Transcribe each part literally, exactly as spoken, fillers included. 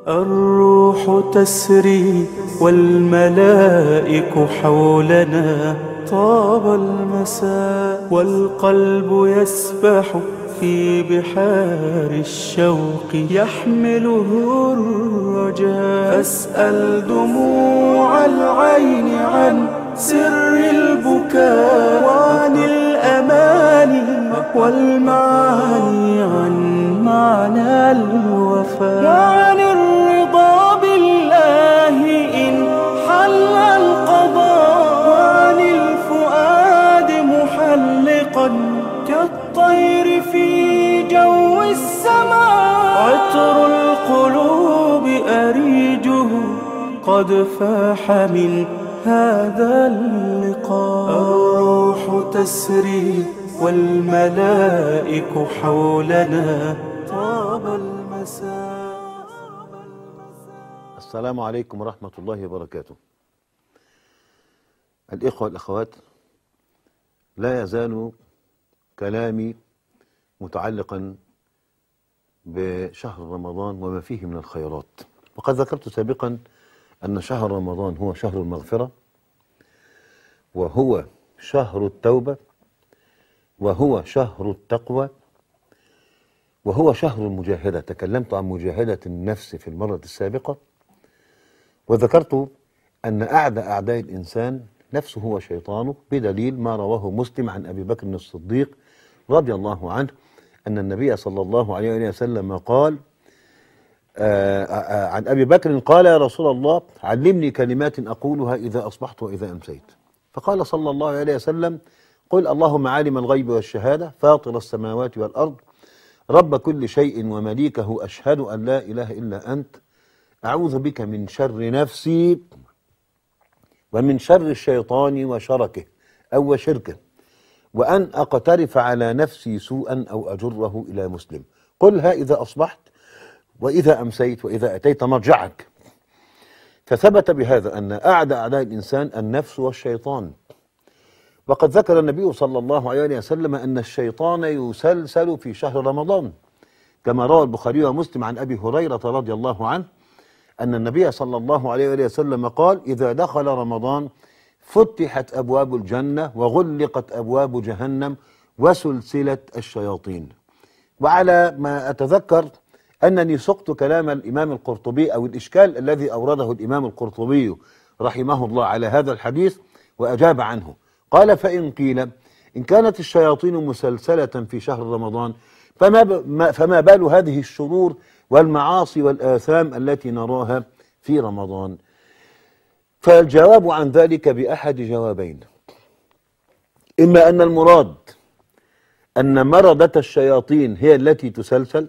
الروح تسري والملائك حولنا، طاب المساء والقلب يسبح في بحار الشوق يحمله الرجاء. أسأل دموع العين عن سر البكاء، وعن الأماني والمعاني، عن معنى الوفاء، وعن الرضا بالله إن حل القضاء، وعن الفؤاد محلقا كالطير في جو السماء. عطر القلوب أريجه قد فاح من هذا اللقاء. الروح تسري والملائك حولنا، طاب المساء. السلام عليكم ورحمة الله وبركاته. الإخوة والأخوات، لا يزال كلامي متعلقا بشهر رمضان وما فيه من الخيرات. وقد ذكرت سابقا أن شهر رمضان هو شهر المغفرة، وهو شهر التوبة، وهو شهر التقوى، وهو شهر المجاهدة. تكلمت عن مجاهدة النفس في المرة السابقة، وذكرت أن أعدى أعداء الإنسان نفسه وشيطانه، بدليل ما رواه مسلم عن أبي بكر الصديق رضي الله عنه أن النبي صلى الله عليه وسلم قال آآ آآ عن أبي بكر قال: يا رسول الله، علمني كلمات أقولها إذا أصبحت وإذا أمسيت. فقال صلى الله عليه وسلم: قل اللهم عالم الغيب والشهادة، فاطر السماوات والأرض، رب كل شيء ومليكه، أشهد أن لا إله إلا أنت، أعوذ بك من شر نفسي ومن شر الشيطان وشركه أو وشركه، وأن أقترف على نفسي سوءا أو أجره إلى مسلم. قلها إذا أصبحت وإذا أمسيت وإذا أتيت مرجعك. فثبت بهذا أن أعدى أعداء الإنسان النفس والشيطان. وقد ذكر النبي صلى الله عليه وسلم أن الشيطان يسلسل في شهر رمضان، كما روى البخاري ومسلم عن أبي هريرة رضي الله عنه أن النبي صلى الله عليه وسلم قال: إذا دخل رمضان فتحت أبواب الجنة وغلقت أبواب جهنم وسلسلت الشياطين. وعلى ما أتذكر أنني سقت كلام الإمام القرطبي أو الإشكال الذي أورده الإمام القرطبي رحمه الله على هذا الحديث، وأجاب عنه. قال: فإن قيل إن كانت الشياطين مسلسلة في شهر رمضان، فما, فما بال هذه الشرور والمعاصي والآثام التي نراها في رمضان؟ فالجواب عن ذلك بأحد جوابين: إما أن المراد أن مردة الشياطين هي التي تسلسل،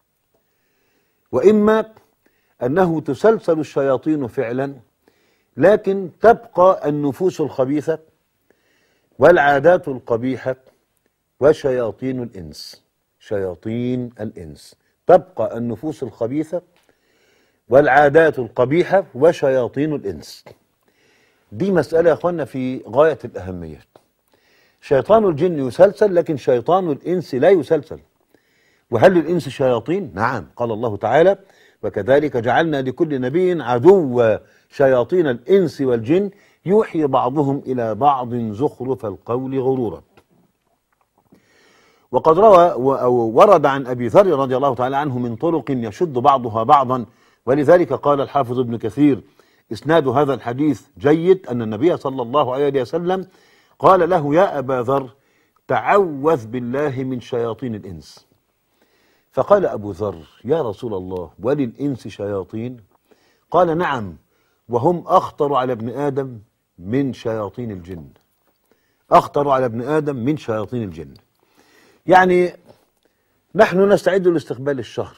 وإما أنه تسلسل الشياطين فعلا، لكن تبقى النفوس الخبيثة والعادات القبيحة وشياطين الإنس. شياطين الإنس تبقى النفوس الخبيثة والعادات القبيحة وشياطين الإنس. دي مسألة يا أخوانا في غاية الأهمية. شيطان الجن يسلسل، لكن شيطان الإنس لا يسلسل. وهل للإنس شياطين؟ نعم، قال الله تعالى: وكذلك جعلنا لكل نبي عدوا شياطين الإنس والجن يوحي بعضهم إلى بعض زخرف القول غرورا. وقد روى أو ورد عن أبي ذر رضي الله تعالى عنه من طرق يشد بعضها بعضا، ولذلك قال الحافظ ابن كثير: إسناد هذا الحديث جيد، أن النبي صلى الله عليه وسلم قال له: يا أبا ذر، تعوذ بالله من شياطين الإنس. فقال أبو ذر: يا رسول الله، وللإنس شياطين؟ قال: نعم، وهم أخطر على ابن آدم من شياطين الجن. أخطر على ابن آدم من شياطين الجن. يعني نحن نستعد لاستقبال الشهر،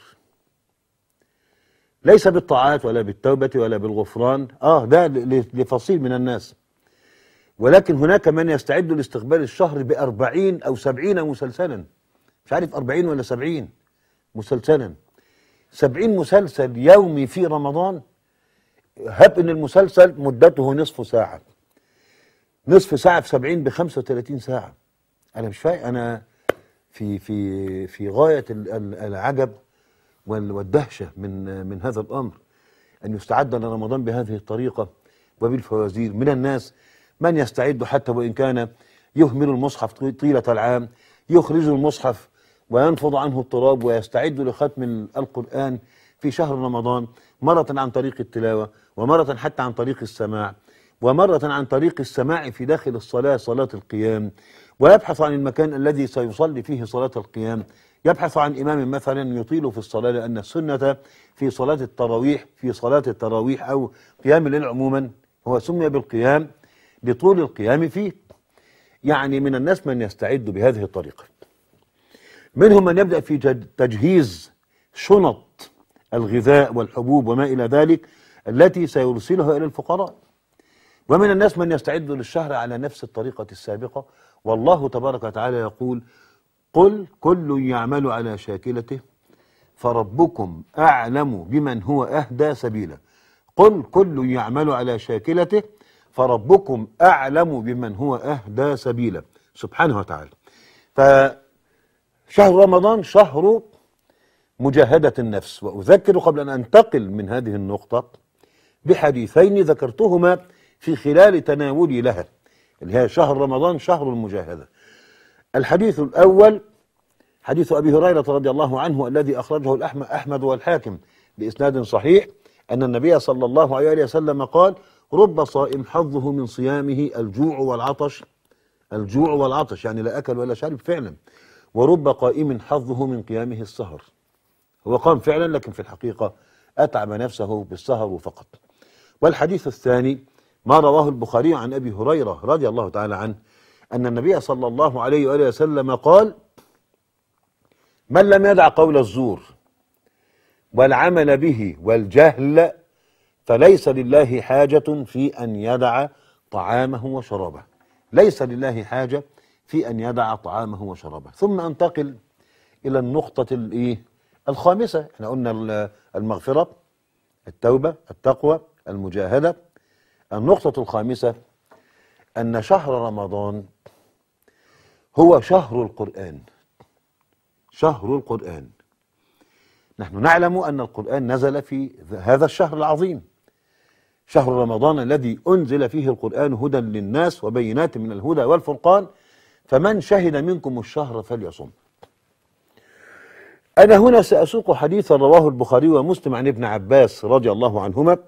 ليس بالطاعات ولا بالتوبة ولا بالغفران، آه ده لفصيل من الناس، ولكن هناك من يستعد لاستقبال الشهر بأربعين أو سبعين مسلسلا. مش عارف أربعين ولا سبعين مسلسلا، سبعين مسلسل يومي في رمضان. هب ان المسلسل مدته نصف ساعة، نصف ساعة في سبعين بخمسة وثلاثين ساعة. انا مش فاهم، انا في في في غاية العجب والدهشة من من هذا الامر. أن يستعد لرمضان بهذه الطريقة وبالفوازير. من الناس من يستعد حتى وإن كان يهمل المصحف طيلة العام، يخرج المصحف وينفض عنه التراب ويستعد لختم القرآن في شهر رمضان، مرة عن طريق التلاوة، ومرة حتى عن طريق السماع، ومرة عن طريق السماع في داخل الصلاة صلاة القيام، ويبحث عن المكان الذي سيصلي فيه صلاة القيام، يبحث عن إمام مثلا يطيل في الصلاة، لأن السنة في صلاة التراويح في صلاة التراويح أو قيام الليل عموما هو سمي بالقيام لطول القيام فيه. يعني من الناس من يستعد بهذه الطريقة، منهم من يبدأ في تجهيز شنط الغذاء والحبوب وما إلى ذلك التي سيرسلها إلى الفقراء، ومن الناس من يستعد للشهر على نفس الطريقة السابقة. والله تبارك وتعالى يقول: قل كل يعمل على شاكلته فربكم أعلم بمن هو أهدى سبيلا. قل كل يعمل على شاكلته فربكم أعلم بمن هو أهدى سبيلا، سبحانه وتعالى. فشهر رمضان شهر مجاهدة النفس. وأذكر قبل أن أنتقل من هذه النقطة بحديثين ذكرتهما في خلال تناولي لها، اللي هي شهر رمضان شهر المجاهدة. الحديث الأول حديث أبي هريرة رضي الله عنه الذي أخرجه أحمد والحاكم بإسناد صحيح، أن النبي صلى الله عليه وسلم قال: رب صائم حظه من صيامه الجوع والعطش، الجوع والعطش يعني لا أكل ولا شرب فعلا، ورب قائم حظه من قيامه السهر. هو قام فعلا لكن في الحقيقة أتعب نفسه بالسهر فقط. والحديث الثاني ما رواه البخاري عن أبي هريرة رضي الله تعالى عنه أن النبي صلى الله عليه وآله وسلم قال: من لم يدع قول الزور والعمل به والجهل فليس لله حاجة في أن يدع طعامه وشرابه. ليس لله حاجة في أن يدع طعامه وشرابه. ثم أنتقل إلى النقطة الإيه الخامسة. احنا قلنا المغفرة، التوبة، التقوى، المجاهدة. النقطة الخامسة أن شهر رمضان هو شهر القرآن، شهر القرآن. نحن نعلم أن القرآن نزل في هذا الشهر العظيم، شهر رمضان الذي أنزل فيه القرآن هدى للناس وبينات من الهدى والفرقان، فمن شهد منكم الشهر فليصم. أنا هنا سأسوق حديثا رواه البخاري ومسلم عن ابن عباس رضي الله عنهما،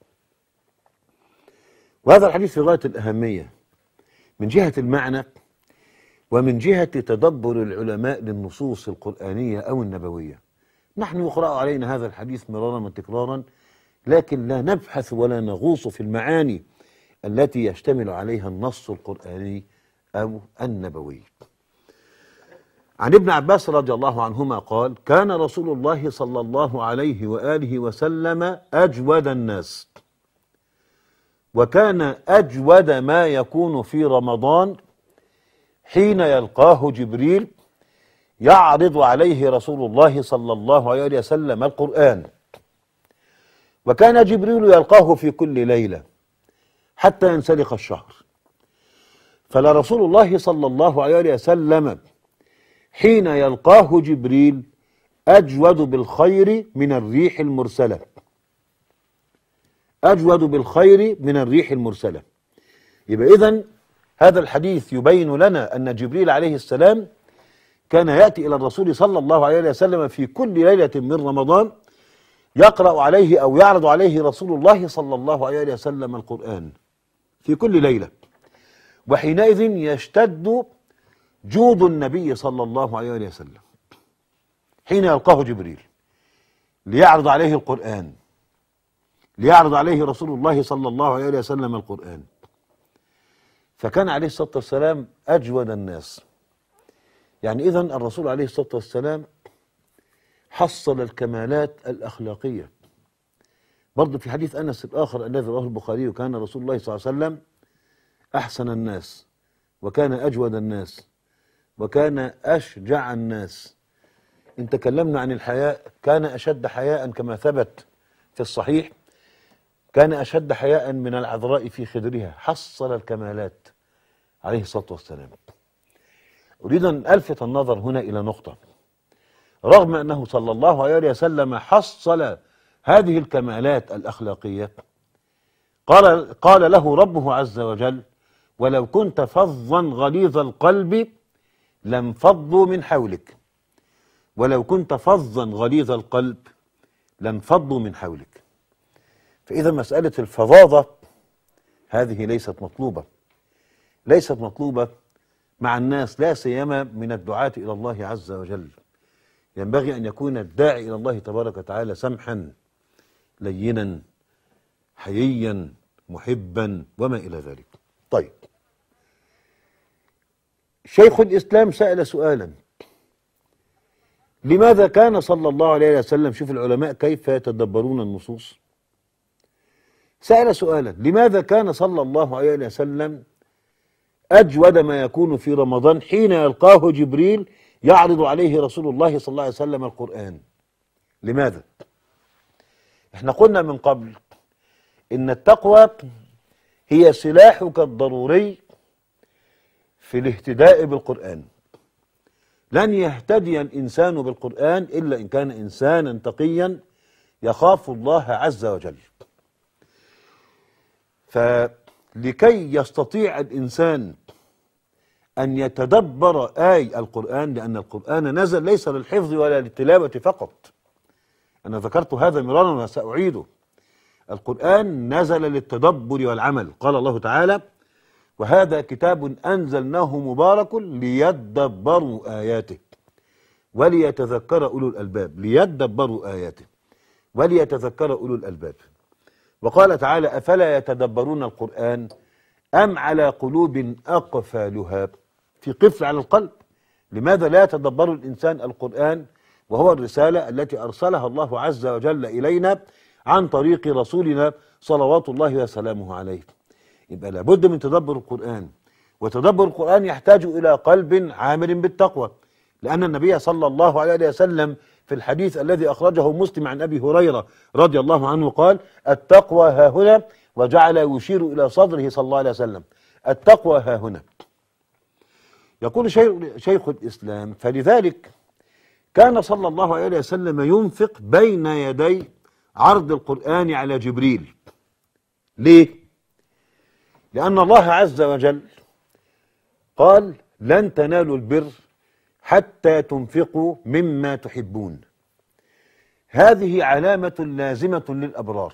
وهذا الحديث في غاية الأهمية من جهة المعنى ومن جهة تدبر العلماء للنصوص القرآنية أو النبوية. نحن يقرأ علينا هذا الحديث مرارا وتكرارا، لكن لا نبحث ولا نغوص في المعاني التي يشتمل عليها النص القرآني أو النبوي. عن ابن عباس رضي الله عنهما قال: كان رسول الله صلى الله عليه وآله وسلم أجود الناس، وكان أجود ما يكون في رمضان حين يلقاه جبريل يعرض عليه رسول الله صلى الله عليه وسلم القرآن، وكان جبريل يلقاه في كل ليلة حتى ينسلخ الشهر. فلرسول الله صلى الله عليه وسلم حين يلقاه جبريل أجود بالخير من الريح المرسلة، أجود بالخير من الريح المرسلة. يبقى إذن هذا الحديث يبين لنا أن جبريل عليه السلام كان يأتي إلى الرسول صلى الله عليه وسلم في كل ليلة من رمضان يقرأ عليه أو يعرض عليه رسول الله صلى الله عليه وسلم القرآن في كل ليلة، وحينئذ يشتد جود النبي صلى الله عليه وسلم حين يلقاه جبريل ليعرض عليه القرآن، ليعرض عليه رسول الله صلى الله عليه وسلم القرآن. فكان عليه الصلاة والسلام أجود الناس. يعني إذن الرسول عليه الصلاة والسلام حصل الكمالات الأخلاقية. برضو في حديث أنس الآخر الذي رواه البخاري: كان رسول الله صلى الله عليه وسلم أحسن الناس، وكان أجود الناس، وكان أشجع الناس. إن تكلمنا عن الحياء كان أشد حياء كما ثبت في الصحيح، كان أشد حياء من العذراء في خدرها. حصل الكمالات عليه الصلاة والسلام. أريد أن ألفت النظر هنا إلى نقطة: رغم أنه صلى الله عليه وسلم حصل هذه الكمالات الأخلاقية قال قال له ربه عز وجل: ولو كنت فظا غليظ القلب لانفضوا من حولك. ولو كنت فظا غليظ القلب لانفضوا من حولك. فإذا مسألة الفظاظة هذه ليست مطلوبة، ليست مطلوبة مع الناس، لا سيما من الدعاة إلى الله عز وجل. ينبغي أن يكون الداعي إلى الله تبارك وتعالى سمحا لينا حييا محبا وما إلى ذلك. طيب، شيخ الإسلام سأل سؤالا: لماذا كان صلى الله عليه وسلم، شوف العلماء كيف يتدبرون النصوص، سأل سؤالا: لماذا كان صلى الله عليه وسلم أجود ما يكون في رمضان حين يلقاه جبريل يعرض عليه رسول الله صلى الله عليه وسلم القرآن؟ لماذا؟ احنا قلنا من قبل إن التقوى هي سلاحك الضروري في الاهتداء بالقرآن. لن يهتدي الإنسان بالقرآن إلا إن كان إنسانا تقيا يخاف الله عز وجل. فلكي يستطيع الإنسان أن يتدبر آي القرآن، لأن القرآن نزل ليس للحفظ ولا للتلاوة فقط، أنا ذكرت هذا مرارا وسأعيده. القرآن نزل للتدبر والعمل. قال الله تعالى: وهذا كتاب أنزلناه مبارك ليدبروا آياته وليتذكر أولو الألباب. ليدبروا آياته وليتذكر أولو الألباب. وقال تعالى: أفلا يتدبرون القرآن أم على قلوب أقفالها. في قفل على القلب. لماذا لا يتدبر الإنسان القرآن وهو الرسالة التي أرسلها الله عز وجل إلينا عن طريق رسولنا صلوات الله وسلامه عليه؟ يبقى لابد من تدبر القرآن، وتدبر القرآن يحتاج إلى قلب عامر بالتقوى، لأن النبي صلى الله عليه وسلم في الحديث الذي أخرجه مسلم عن أبي هريرة رضي الله عنه قال: التقوى ها هنا، وجعل يشير إلى صدره صلى الله عليه وسلم: التقوى ها هنا. يقول شيخ الإسلام: فلذلك كان صلى الله عليه وسلم ينفق بين يدي عرض القرآن على جبريل. ليه؟ لأن الله عز وجل قال: لن تنالوا البر حتى تنفقوا مما تحبون. هذه علامة لازمة للأبرار،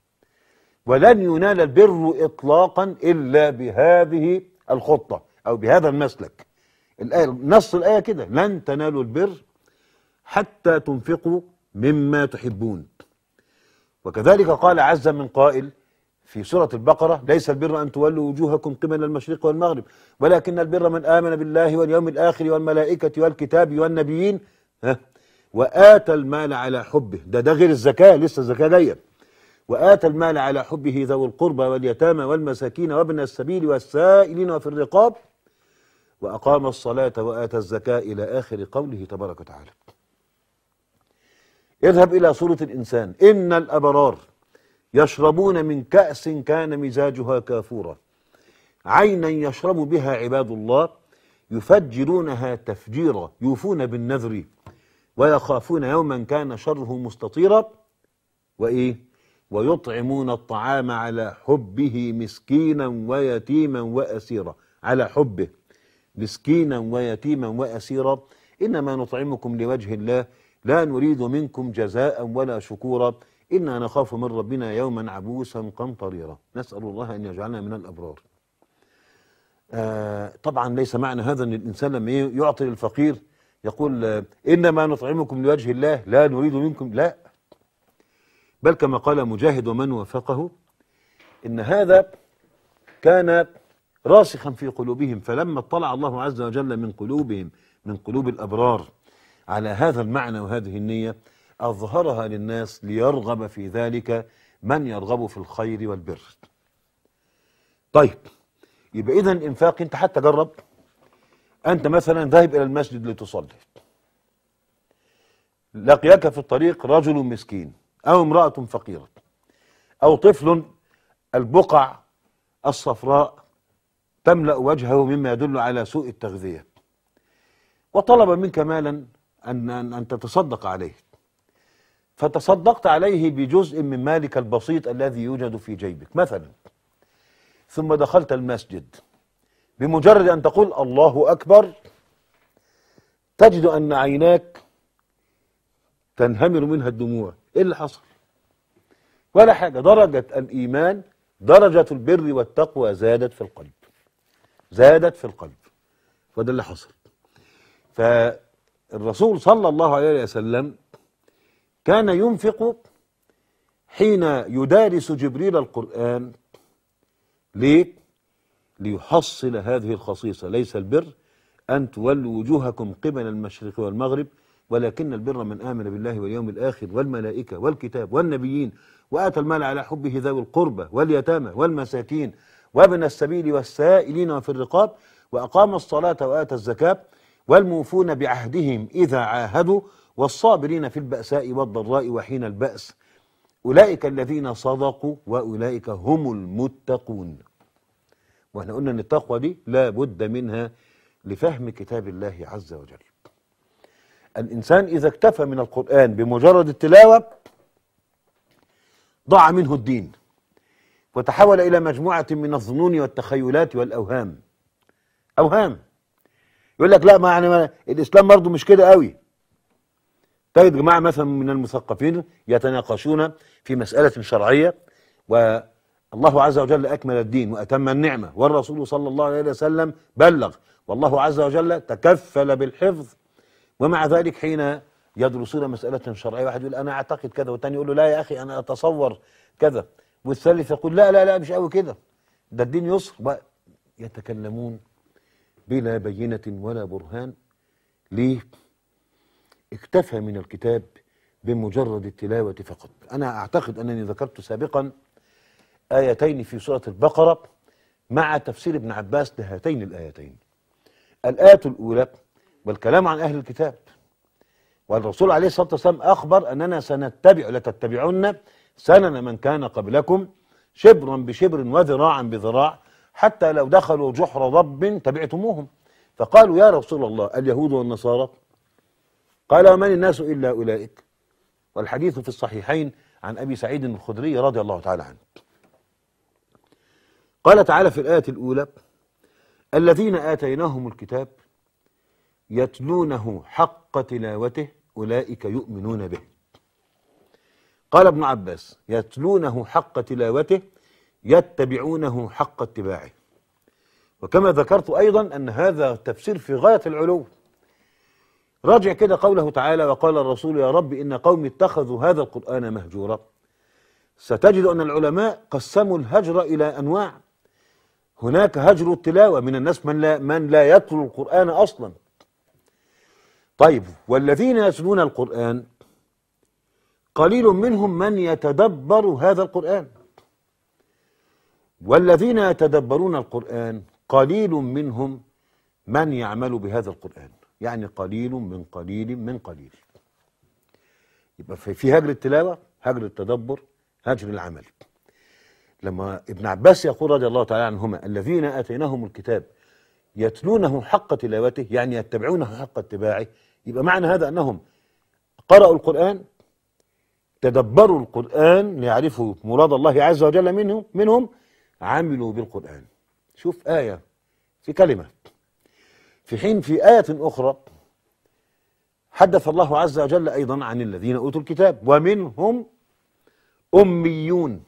ولن ينال البر إطلاقا إلا بهذه الخطة أو بهذا المسلك. الآية، نص الآية كده: لن تنالوا البر حتى تنفقوا مما تحبون. وكذلك قال عز من قائل في سورة البقرة: ليس البر أن تولوا وجوهكم قبل المشرق والمغرب ولكن البر من آمن بالله واليوم الآخر والملائكة والكتاب والنبيين وآتى المال على حبه. ده ده غير الزكاة، لسه الزكاة جاية. وآتى المال على حبه ذوي القربى واليتامى والمساكين وابن السبيل والسائلين وفي الرقاب وأقام الصلاة وآتى الزكاة إلى آخر قوله تبارك وتعالى. اذهب إلى سورة الإنسان: إن الأبرار يشربون من كأس كان مزاجها كافورا عينا يشرب بها عباد الله يفجرونها تفجيرا يوفون بالنذر ويخافون يوما كان شره مستطيرا وإيه ويطعمون الطعام على حبه مسكينا ويتيما وأسيرا. على حبه مسكينا ويتيما وأسيرا إنما نطعمكم لوجه الله لا نريد منكم جزاء ولا شكورا إنا نخاف من ربنا يوما عبوسا قمطريرا. نسأل الله أن يجعلنا من الأبرار. آه طبعا ليس معنى هذا أن الإنسان لما يعطي للفقير يقول آه إنما نطعمكم لوجه الله لا نريد منكم، لا، بل كما قال مجاهد ومن وافقه إن هذا كان راسخا في قلوبهم، فلما اطلع الله عز وجل من قلوبهم من قلوب الأبرار على هذا المعنى وهذه النية أظهرها للناس ليرغب في ذلك من يرغب في الخير والبر. طيب، يبقى إذن إنفاق. أنت حتى جرب، أنت مثلا ذاهب إلى المسجد لتصلي، لقيك في الطريق رجل مسكين أو امرأة فقيرة أو طفل البقع الصفراء تملأ وجهه مما يدل على سوء التغذية، وطلب منك مالا أن, أن, أن تتصدق عليه. فتصدقت عليه بجزء من مالك البسيط الذي يوجد في جيبك مثلا، ثم دخلت المسجد، بمجرد أن تقول الله أكبر تجد أن عيناك تنهمر منها الدموع. إيه اللي حصل؟ ولا حاجة. درجة الإيمان، درجة البر والتقوى زادت في القلب، زادت في القلب. وده اللي حصل. فالرسول صلى الله عليه وسلم كان ينفق حين يدارس جبريل القرآن. ليه؟ ليحصل هذه الخصيصة: ليس البر أن تولوا وجوهكم قبل المشرق والمغرب ولكن البر من آمن بالله واليوم الآخر والملائكة والكتاب والنبيين وآتى المال على حبه ذوي القربى واليتامى والمساكين وابن السبيل والسائلين وفي الرقاب وأقام الصلاة وآتى الزكاة والموفون بعهدهم إذا عاهدوا والصابرين في البأساء والضراء وحين البأس أولئك الذين صدقوا وأولئك هم المتقون. واحنا قلنا ان التقوى دي لا بد منها لفهم كتاب الله عز وجل. الإنسان إذا اكتفى من القرآن بمجرد التلاوة ضاع منه الدين وتحول إلى مجموعة من الظنون والتخيلات والأوهام. أوهام. يقول لك لا، ما يعني ما الإسلام برضه مش كده قوي. تجد جماعة مثلا من المثقفين يتناقشون في مسألة شرعية والله عز وجل أكمل الدين وأتم النعمة والرسول صلى الله عليه وسلم بلغ والله عز وجل تكفل بالحفظ، ومع ذلك حين يدرسون مسألة شرعية واحد يقول أنا أعتقد كذا، والثاني يقول له لا يا أخي أنا أتصور كذا، والثالث يقول لا لا لا مش قوي كده، ده الدين يسر. يتكلمون بلا بينة ولا برهان. ليه؟ اكتفى من الكتاب بمجرد التلاوة فقط. أنا أعتقد أنني ذكرت سابقا آيتين في سورة البقرة مع تفسير ابن عباس لهاتين الآيتين. الآية الأولى والكلام عن أهل الكتاب، والرسول عليه الصلاة والسلام أخبر أننا سنتبع لتتبعن سنن من كان قبلكم شبرا بشبر وذراعا بذراع حتى لو دخلوا جحر ضب تبعتموهم. فقالوا يا رسول الله اليهود والنصارى؟ قال ومن الناس إلا أولئك. والحديث في الصحيحين عن أبي سعيد الخدري رضي الله تعالى عنه. قال تعالى في الآية الأولى الذين آتيناهم الكتاب يتلونه حق تلاوته أولئك يؤمنون به. قال ابن عباس يتلونه حق تلاوته يتبعونه حق اتباعه. وكما ذكرت أيضا أن هذا تفسير في غاية العلو. راجع كده قوله تعالى وقال الرسول يا رب إن قومي اتخذوا هذا القرآن مهجورا. ستجد أن العلماء قسموا الهجر إلى أنواع. هناك هجر التلاوة، من الناس من لا, من لا يتلو القرآن أصلا. طيب والذين يتلون القرآن قليل منهم من يتدبر هذا القرآن، والذين يتدبرون القرآن قليل منهم من يعمل بهذا القرآن، يعني قليل من قليل من قليل. يبقى في هجر التلاوة، هجر التدبر، هجر العمل. لما ابن عباس يقول رضي الله تعالى عنهما الذين آتيناهم الكتاب يتلونه حق تلاوته يعني يتبعونه حق اتباعه، يبقى معنى هذا أنهم قرأوا القرآن، تدبروا القرآن ليعرفوا مراد الله عز وجل منهم منهم عملوا بالقرآن. شوف آية في كلمة، في حين في آية أخرى حدث الله عز وجل أيضا عن الذين أوتوا الكتاب ومنهم أميون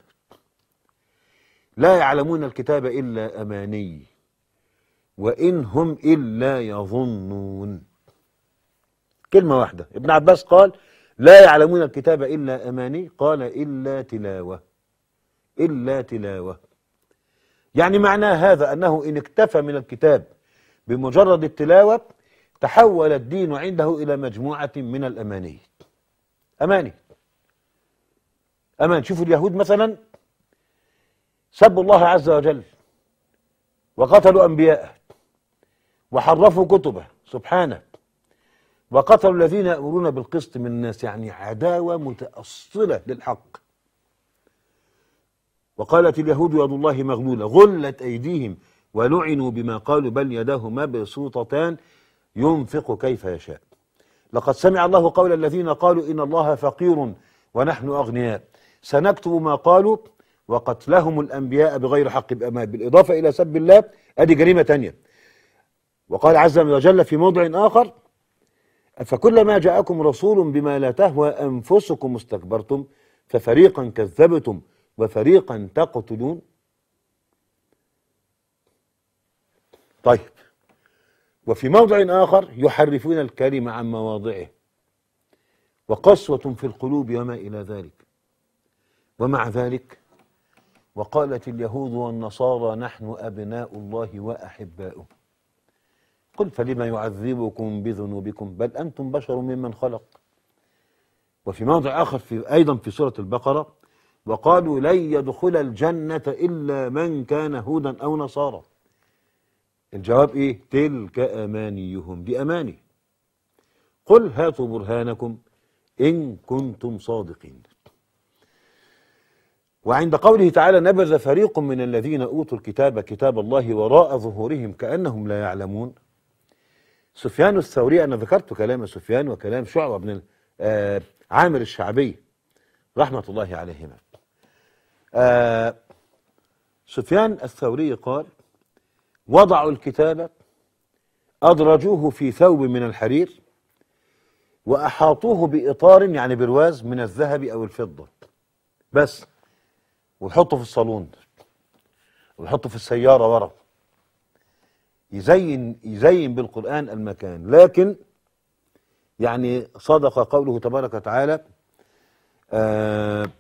لا يعلمون الكتاب إلا أماني وإن هم إلا يظنون. كلمة واحدة. ابن عباس قال لا يعلمون الكتاب إلا أماني، قال إلا تلاوة، إلا تلاوة. يعني معنى هذا أنه إن اكتفى من الكتاب بمجرد التلاوة تحول الدين عنده إلى مجموعة من الأماني. أماني أمان. شوفوا اليهود مثلا سبوا الله عز وجل وقتلوا أنبياءه وحرفوا كتبه سبحانه وقتلوا الذين يأمرون بالقسط من الناس، يعني عداوة متأصلة للحق. وقالت اليهود يد الله مغلولة غلت أيديهم ولعنوا بما قالوا بل يداه مبسوطتان ينفق كيف يشاء. لقد سمع الله قول الذين قالوا إن الله فقير ونحن أغنياء، سنكتب ما قالوا وقتلهم الأنبياء بغير حق، بالإضافة إلى سب الله، أدي جريمة تانية. وقال عز وجل في موضع آخر: فكلما جاءكم رسول بما لا تهوى أنفسكم استكبرتم ففريقا كذبتم وفريقا تقتلون. طيب، وفي موضع آخر: يحرفون الكلم عن مواضعه وقسوة في القلوب وما إلى ذلك. ومع ذلك وقالت اليهود والنصارى نحن أبناء الله وأحباؤه. قل فلما يعذبكم بذنوبكم بل أنتم بشر ممن خلق. وفي موضع آخر في أيضا في سورة البقرة: وقالوا لن يدخل الجنة إلا من كان هودا أو نصارى. الجواب إيه؟ تلك أمانيهم، دي أماني. قل هاتوا برهانكم إن كنتم صادقين. وعند قوله تعالى: نبذ فريق من الذين أوتوا الكتاب كتاب الله وراء ظهورهم كأنهم لا يعلمون. سفيان الثوري، أنا ذكرت كلام سفيان وكلام شعبة بن آه عامر الشعبي رحمة الله عليهما. آه سفيان الثوري قال: وضعوا الكتاب أدرجوه في ثوب من الحرير وأحاطوه بإطار، يعني برواز، من الذهب أو الفضة بس، ويحطه في الصالون ويحطه في السيارة ورا، يزين يزين بالقرآن المكان. لكن يعني صدق قوله تبارك وتعالى: آه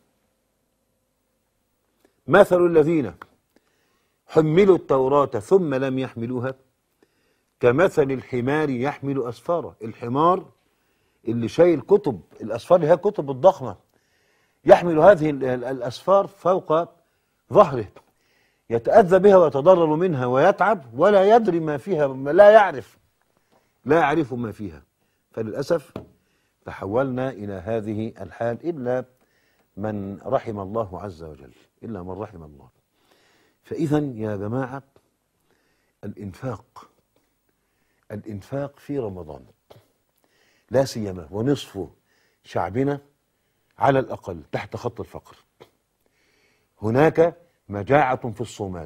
مثل الذين حملوا التوراة ثم لم يحملوها كمثل الحمار يحمل أسفارا. الحمار اللي شايل كتب، الأسفار اللي هي كتب الضخمة، يحمل هذه الأسفار فوق ظهره، يتأذى بها ويتضرر منها ويتعب ولا يدري ما فيها، لا يعرف لا يعرف ما فيها. فللأسف تحولنا إلى هذه الحال، إلا من رحم الله عز وجل، إلا من رحم الله. فإذا يا جماعة، الإنفاق الإنفاق في رمضان لا سيما ونصف شعبنا على الأقل تحت خط الفقر. هناك مجاعة في الصومال،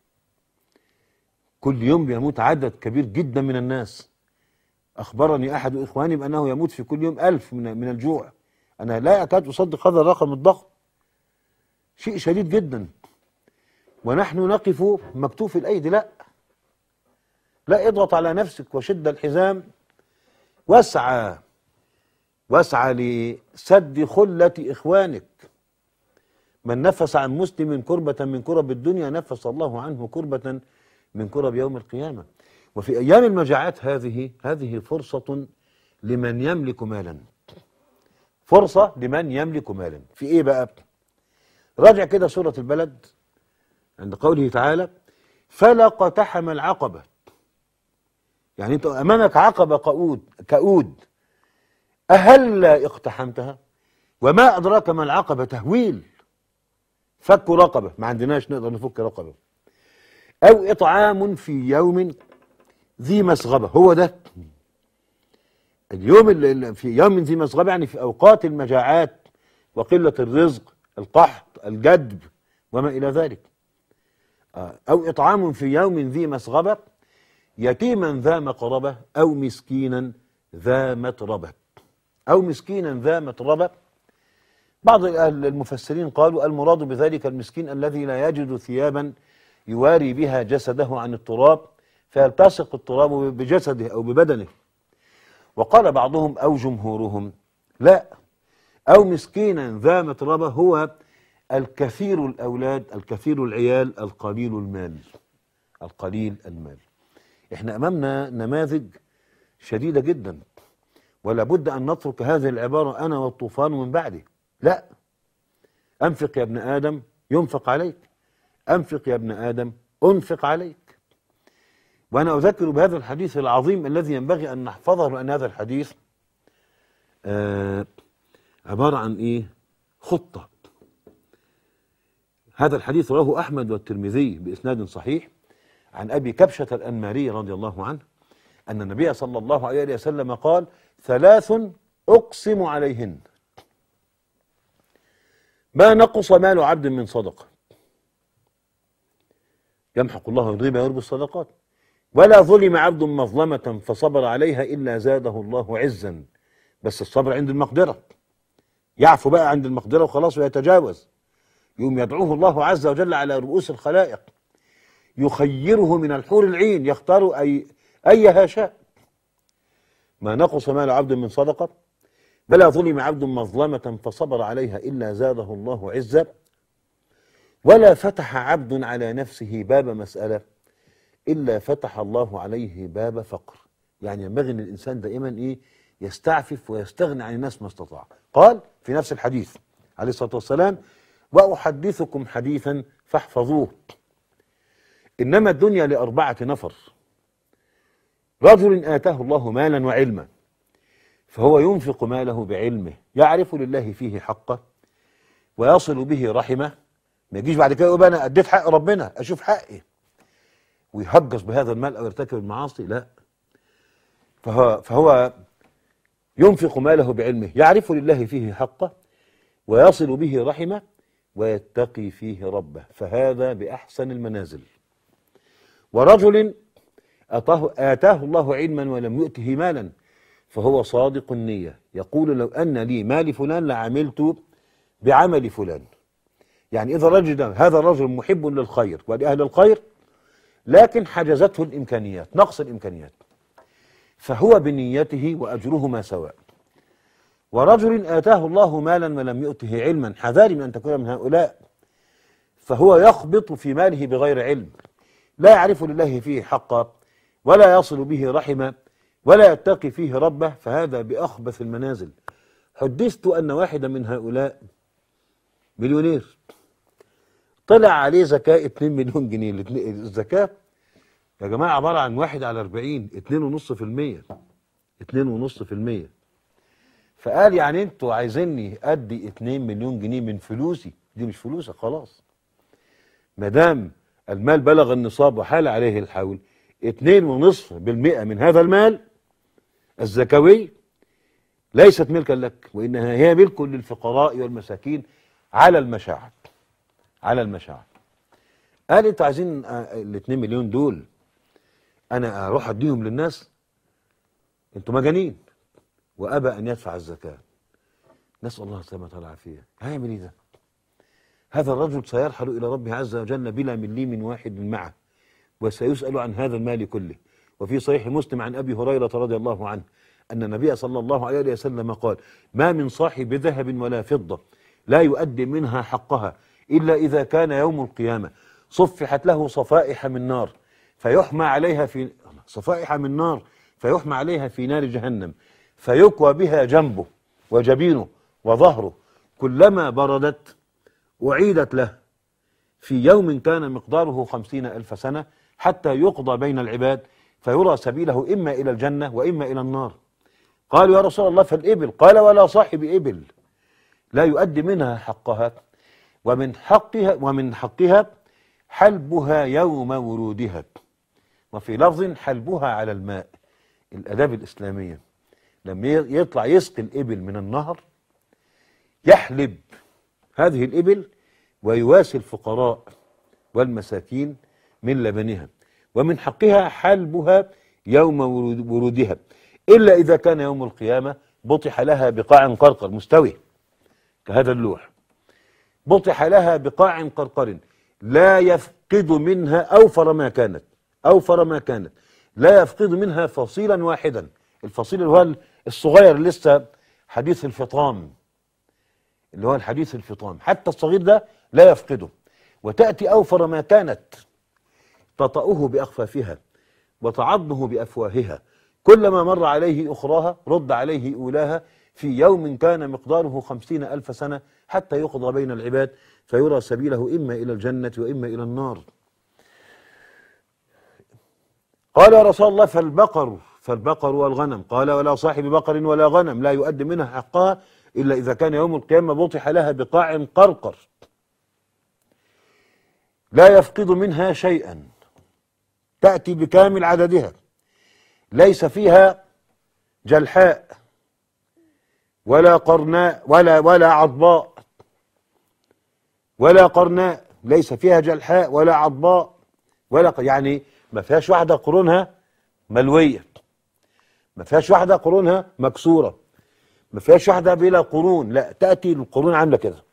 كل يوم يموت عدد كبير جدا من الناس. أخبرني أحد إخواني بأنه يموت في كل يوم ألف من من الجوع. أنا لا أكاد أصدق هذا الرقم الضخم، شيء شديد جدا. ونحن نقف مكتوف الأيدي. لا لا اضغط على نفسك وشد الحزام واسعى واسعى لسد خلة إخوانك. من نفس عن مسلم كربة من كرب الدنيا نفس الله عنه كربة من كرب يوم القيامة. وفي أيام المجاعات هذه هذه فرصة لمن يملك مالا، فرصة لمن يملك مالا. في إيه بقى؟ راجع كده سورة البلد عند قوله تعالى: فلقتحم العقبة. يعني أنت أمامك عقبة كؤود كؤود أهل اقتحمتها؟ وما أدراك ما العقبة؟ تهويل، فك رقبة، ما عندناش نقدر نفك رقبة. أو إطعام في يوم ذي مسغبة. هو ده اليوم اللي في يوم ذي مسغبة، يعني في أوقات المجاعات وقلة الرزق، القحط، الجدب وما إلى ذلك. أو إطعام في يوم ذي مسغبة يتيما ذا مقربة أو مسكينا ذا متربة. أو مسكينا ذا متربة، بعض المفسرين قالوا المراد بذلك المسكين الذي لا يجد ثيابا يواري بها جسده عن التراب فيلتصق التراب بجسده أو ببدنه. وقال بعضهم أو جمهورهم لا، أو مسكينا ذا متربة هو الكثير الأولاد، الكثير العيال، القليل المال، القليل المال. احنا أمامنا نماذج شديدة جدا، ولا بد أن نترك هذه العبارة أنا والطوفان من بعدي. لا، أنفق يا ابن آدم ينفق عليك، أنفق يا ابن آدم أنفق عليك. وأنا أذكر بهذا الحديث العظيم الذي ينبغي أن نحفظه، لأن هذا الحديث آه عبارة عن إيه؟ خطة. هذا الحديث رواه أحمد والترمذي بإسناد صحيح عن أبي كبشة الأنماري رضي الله عنه أن النبي صلى الله عليه وسلم قال: ثلاث أقسم عليهن. ما نقص مال عبد من صدقة، يمحق الله الربا ويربي الصدقات. ولا ظلم عبد مظلمة فصبر عليها إلا زاده الله عزا، بس الصبر عند المقدرة، يعفو بقى عند المقدرة وخلاص ويتجاوز. يوم يدعوه الله عز وجل على رؤوس الخلائق، يخيره من الحور العين، يختار أي أيها شاء. ما نقص مال عبد من صدقة ولا ظلم عبد مظلمة فصبر عليها إلا زاده الله عزا. ولا فتح عبد على نفسه باب مسألة إلا فتح الله عليه باب فقر. يعني ينبغي أن الإنسان دائما إيه يستعفف ويستغني عن الناس ما استطاع. قال في نفس الحديث عليه الصلاة والسلام: وأحدثكم حديثا فاحفظوه، إنما الدنيا لأربعة نفر: رجل آتاه الله مالا وعلما فهو ينفق ماله بعلمه يعرف لله فيه حقه ويصل به رحمه. ما يجيش بعد كده يقول أنا أديت حق ربنا أشوف حقي ويهجس بهذا المال أو يرتكب المعاصي، لا. فهو, فهو ينفق ماله بعلمه يعرف لله فيه حقه ويصل به رحمه ويتقي فيه ربه، فهذا بأحسن المنازل. ورجل آتاه, آتاه الله علما ولم يؤته مالا فهو صادق النية يقول لو أن لي مال فلان لعملت بعمل فلان. يعني إذا رجل هذا الرجل محب للخير ولأهل الخير لكن حجزته الإمكانيات، نقص الإمكانيات، فهو بنيته وأجرهما سواء. ورجل آتاه الله مالا ولم يؤته علما، حذاري من أن تكون من هؤلاء، فهو يخبط في ماله بغير علم، لا يعرف لله فيه حقا ولا يصل به رحمه ولا يتقي فيه ربه، فهذا بأخبث المنازل. حدثت أن واحدا من هؤلاء مليونير طلع عليه زكاة اتنين مليون جنيه. الزكاة يا جماعة عبارة عن واحد على أربعين، اتنين ونص في المية، اتنين ونص في المية. فقال يعني انتوا عايزيني أدي اتنين مليون جنيه من فلوسي؟ دي مش فلوسك خلاص، مادام المال بلغ النصاب وحال عليه الحول، اتنين ونصف بالمئة من هذا المال الزكوي ليست ملكا لك، وإنها هي ملك للفقراء والمساكين على المشاعر، على المشاعر. قال انتوا عايزين الاتنين مليون دول انا اروح اديهم للناس؟ انتوا مجانين. وابى ان يدفع الزكاة. نسأل الله السلامة والعافية. هيعمل ايه ده؟ هذا الرجل سيرحل الى ربه عز وجل بلا مليم واحد معه، وسيسأل عن هذا المال كله. وفي صحيح مسلم عن ابي هريرة رضي الله عنه ان النبي صلى الله عليه وسلم قال: ما من صاحب ذهب ولا فضة لا يؤدي منها حقها إلا إذا كان يوم القيامة صفحت له صفائح من نار فيحمى عليها في صفائح من نار فيحمى عليها في نار جهنم فيكوى بها جنبه وجبينه وظهره، كلما بردت أعيدت له في يوم كان مقداره خمسين ألف سنة حتى يقضى بين العباد فيرى سبيله إما إلى الجنة وإما إلى النار. قالوا يا رسول الله فالإبل؟ قال: ولا صاحب إبل لا يؤدي منها حقها، ومن حقها ومن حقها حلبها يوم ورودها، وفي لفظ حلبها على الماء. الآداب الإسلامية لما يطلع يسقي الإبل من النهر يحلب هذه الإبل ويواسي الفقراء والمساكين من لبنها، ومن حقها حلبها يوم ورودها، إلا إذا كان يوم القيامة بطح لها بقاع قرقر مستوي كهذا اللوح، بطح لها بقاع قرقر لا يفقد منها أوفر ما كانت، أوفر ما كانت لا يفقد منها فصيلا واحدا. الفصيل اللي هو الصغير لسه حديث الفطام، اللي هو الحديث الفطام، حتى الصغير ده لا يفقده. وتأتي أوفر ما كانت تطأه بأخفافها وتعضه بأفواهها، كلما مر عليه أخراها رد عليه أولاها في يوم كان مقداره خمسين ألف سنة حتى يقضى بين العباد فيرى سبيله إما إلى الجنة وإما إلى النار. قال يا رسول الله فالبقر؟ فالبقر والغنم؟ قال: ولا صاحب بقر ولا غنم لا يؤدي منها حقها إلا إذا كان يوم القيامة بطح لها بقاع قرقر لا يفقد منها شيئا، تأتي بكامل عددها، ليس فيها جلحاء ولا قرناء ولا ولا عضباء، ولا قرناء، ليس فيها جلحاء ولا عضباء ولا ق- يعني ما فيهاش واحدة قرونها ملوية، ما فيهاش واحدة قرونها مكسورة، ما فيهاش واحدة بلا قرون، لا، تأتي القرون عاملة كده،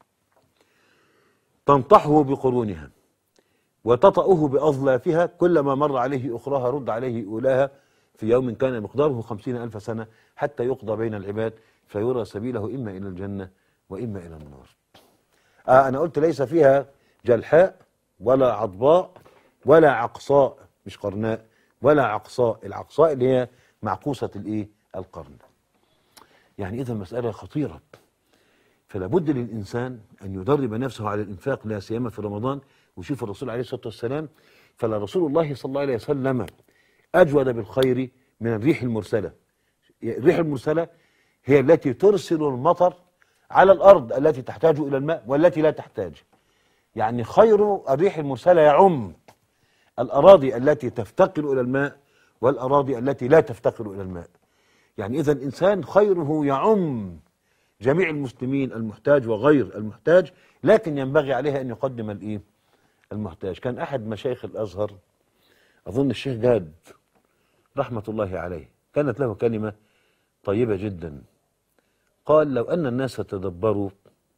تنطحه بقرونها وتطأه بأظلافها، كلما مر عليه أخراها رد عليه أولاها، في يوم كان مقداره خمسين ألف سنة، حتى يقضى بين العباد فيرى سبيله إما إلى الجنة وإما إلى النار. آه أنا قلت ليس فيها جلحاء ولا عضباء ولا عقصاء، مش قرناء، ولا عقصاء، العقصاء اللي هي معكوسة الإيه؟ القرن. يعني إذا مسألة خطيرة، فلا بد للإنسان أن يدرب نفسه على الإنفاق، لا سيما في رمضان. وشوف الرسول عليه الصلاة والسلام، فلا رسول الله صلى الله عليه وسلم أجود بالخير من الريح المرسلة. الريح المرسلة هي التي ترسل المطر على الأرض التي تحتاج إلى الماء والتي لا تحتاج. يعني خير الريح المرسلة يعم الأراضي التي تفتقر إلى الماء والأراضي التي لا تفتقر إلى الماء. يعني إذا الإنسان خيره يعم جميع المسلمين، المحتاج وغير المحتاج، لكن ينبغي عليه أن يقدم الإيه؟ المحتاج. كان أحد مشايخ الأزهر، أظن الشيخ جاد رحمة الله عليه، كانت له كلمة طيبة جدا، قال: لو أن الناس تدبروا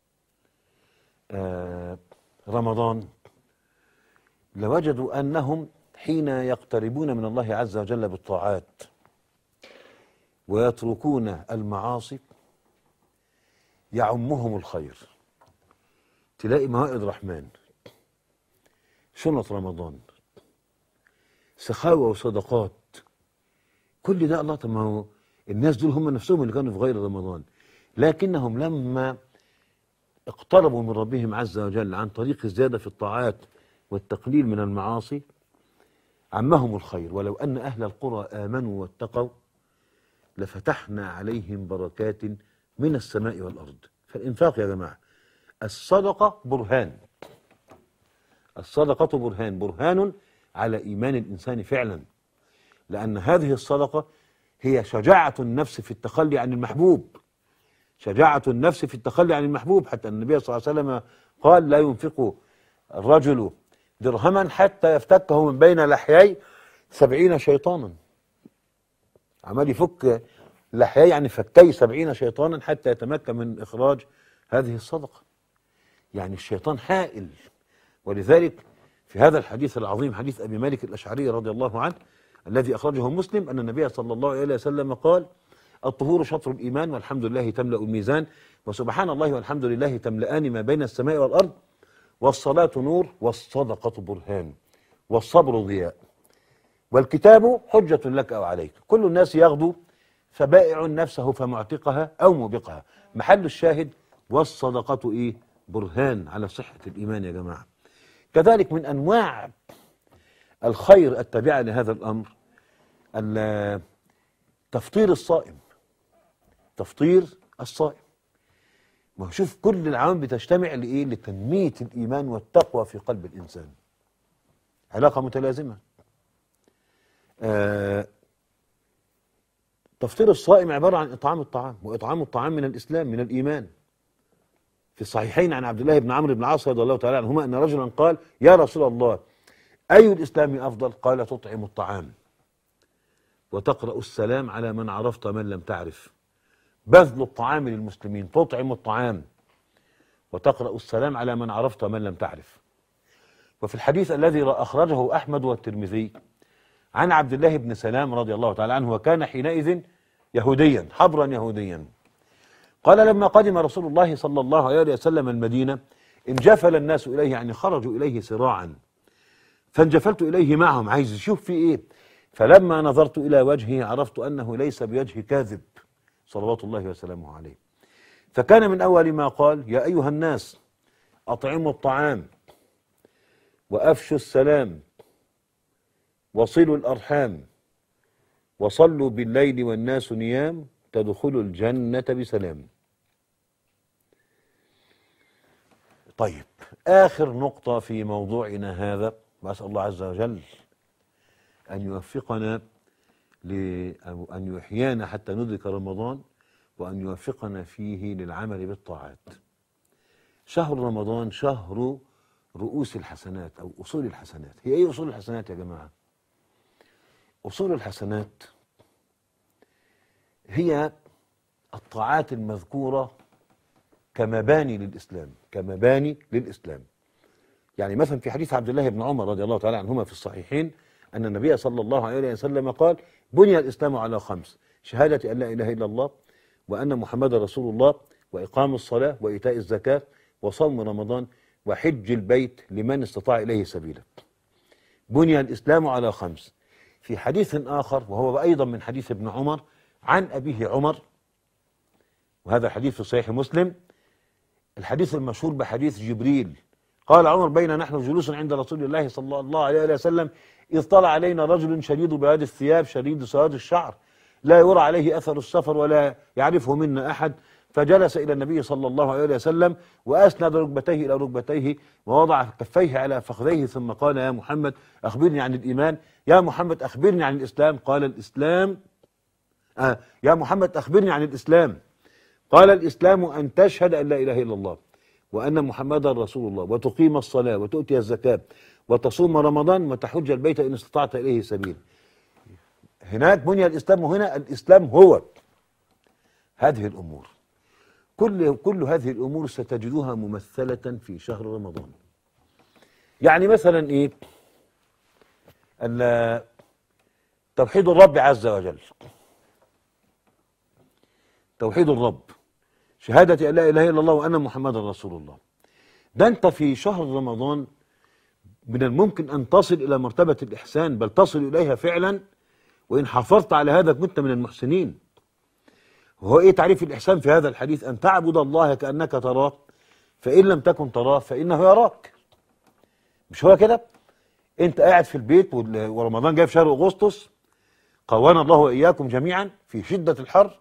آه رمضان لوجدوا أنهم حين يقتربون من الله عز وجل بالطاعات ويتركون المعاصي يعمهم الخير. تلاقي موائد رحمن، سنة رمضان، سخاوة وصدقات، كل ده. الله، طب ما هو الناس دول هم نفسهم اللي كانوا في غير رمضان، لكنهم لما اقتربوا من ربهم عز وجل عن طريق الزيادة في الطاعات والتقليل من المعاصي عمهم الخير. ولو أن أهل القرى آمنوا واتقوا لفتحنا عليهم بركات من السماء والأرض. فالإنفاق يا جماعة، الصدقة برهان، الصدقة برهان، برهان على إيمان الإنسان فعلا، لأن هذه الصدقة هي شجاعة النفس في التخلي عن المحبوب، شجاعة النفس في التخلي عن المحبوب. حتى النبي صلى الله عليه وسلم قال: لا ينفق الرجل درهما حتى يفتكه من بين لحيي سبعين شيطانا. عمال يفك لحيي يعني فكي سبعين شيطانا حتى يتمكن من إخراج هذه الصدقة. يعني الشيطان حائل. ولذلك في هذا الحديث العظيم، حديث أبي مالك الأشعري رضي الله عنه الذي أخرجه مسلم، أن النبي صلى الله عليه وسلم قال: الطهور شطر الإيمان والحمد لله تملأ الميزان وسبحان الله والحمد لله تملأان ما بين السماء والأرض والصلاة نور والصدقة برهان والصبر ضياء والكتاب حجة لك أو عليك. كل الناس يغدو فبائع نفسه فمعتقها أو موبقها. محل الشاهد والصدقة إيه؟ برهان على صحة الإيمان يا جماعة. كذلك من أنواع الخير التابعة لهذا الأمر تفطير الصائم، تفطير الصائم. ما هو شوف كل العوامل بتجتمع لإيه؟ لتنمية الإيمان والتقوى في قلب الإنسان، علاقة متلازمة. آه تفطير الصائم عبارة عن إطعام الطعام، وإطعام الطعام من الإسلام، من الإيمان. في الصحيحين عن عبد الله بن عمرو بن العاص رضي الله تعالى عنهما أن رجلا قال: يا رسول الله، أي الإسلام أفضل؟ قال: تطعم الطعام وتقرأ السلام على من عرفت من لم تعرف. بذل الطعام للمسلمين، تطعم الطعام وتقرأ السلام على من عرفت ومن لم تعرف. وفي الحديث الذي أخرجه أحمد والترمذي عن عبد الله بن سلام رضي الله تعالى عنه، وكان حينئذ يهوديا حبرا يهوديا، قال: لما قدم رسول الله صلى الله عليه وسلم المدينة انجفل الناس إليه، يعني خرجوا إليه سراعا، فانجفلت إليه معهم، عايز يشوف في إيه. فلما نظرت إلى وجهه عرفت أنه ليس بوجه كاذب صلوات الله وسلامه عليه. فكان من أول ما قال: يا أيها الناس أطعموا الطعام وأفشوا السلام وصلوا الأرحام وصلوا بالليل والناس نيام تدخلوا الجنة بسلام. طيب، آخر نقطة في موضوعنا هذا، وأسأل الله عز وجل أن يوفقنا أو أن يحيانا حتى ندرك رمضان، وأن يوفقنا فيه للعمل بالطاعات. شهر رمضان شهر رؤوس الحسنات أو أصول الحسنات. هي إيه أصول الحسنات يا جماعة؟ أصول الحسنات هي الطاعات المذكورة كمباني للإسلام، كمباني للإسلام. يعني مثلا في حديث عبد الله بن عمر رضي الله تعالى عنهما في الصحيحين أن النبي صلى الله عليه وسلم قال: بني الإسلام على خمس: شهادة أن لا إله إلا الله وأن محمد رسول الله وإقام الصلاة وإيتاء الزكاة وصوم رمضان وحج البيت لمن استطاع إليه سبيلا. بني الإسلام على خمس. في حديث آخر وهو أيضا من حديث ابن عمر عن أبيه عمر، وهذا حديث في صحيح مسلم، الحديث المشهور بحديث جبريل. قال عمر: بين نحن جلوس عند رسول الله صلى الله عليه وسلم إذ طلع علينا رجل شديد بياض الثياب شديد سواد الشعر لا يرى عليه أثر السفر ولا يعرفه منا أحد، فجلس إلى النبي صلى الله عليه وسلم وأسند ركبتيه إلى ركبتيه ووضع كفيه على فخذيه ثم قال: يا محمد أخبرني عن الإيمان، يا محمد أخبرني عن الإسلام. قال: الإسلام آه يا محمد أخبرني عن الإسلام. قال: الإسلام أن تشهد أن لا إله إلا الله وأن محمدا رسول الله وتقيم الصلاة وتؤتي الزكاة وتصوم رمضان وتحج البيت إن استطعت إليه سبيل. هناك بني الإسلام، وهنا الإسلام هو هذه الأمور. كل كل هذه الأمور ستجدوها ممثلة في شهر رمضان. يعني مثلا إيه؟ توحيد الرب عز وجل، توحيد الرب، شهادة أن لا إله إلا الله وأن محمدا رسول الله. ده أنت في شهر رمضان من الممكن أن تصل إلى مرتبة الإحسان، بل تصل إليها فعلا، وإن حافظت على هذا كنت من المحسنين. وهو إيه تعريف الإحسان في هذا الحديث؟ أن تعبد الله كأنك تراه فإن لم تكن تراه فإنه يراك. مش هو كده؟ أنت قاعد في البيت ورمضان جاي في شهر أغسطس، قوانا الله وإياكم جميعا في شدة الحر،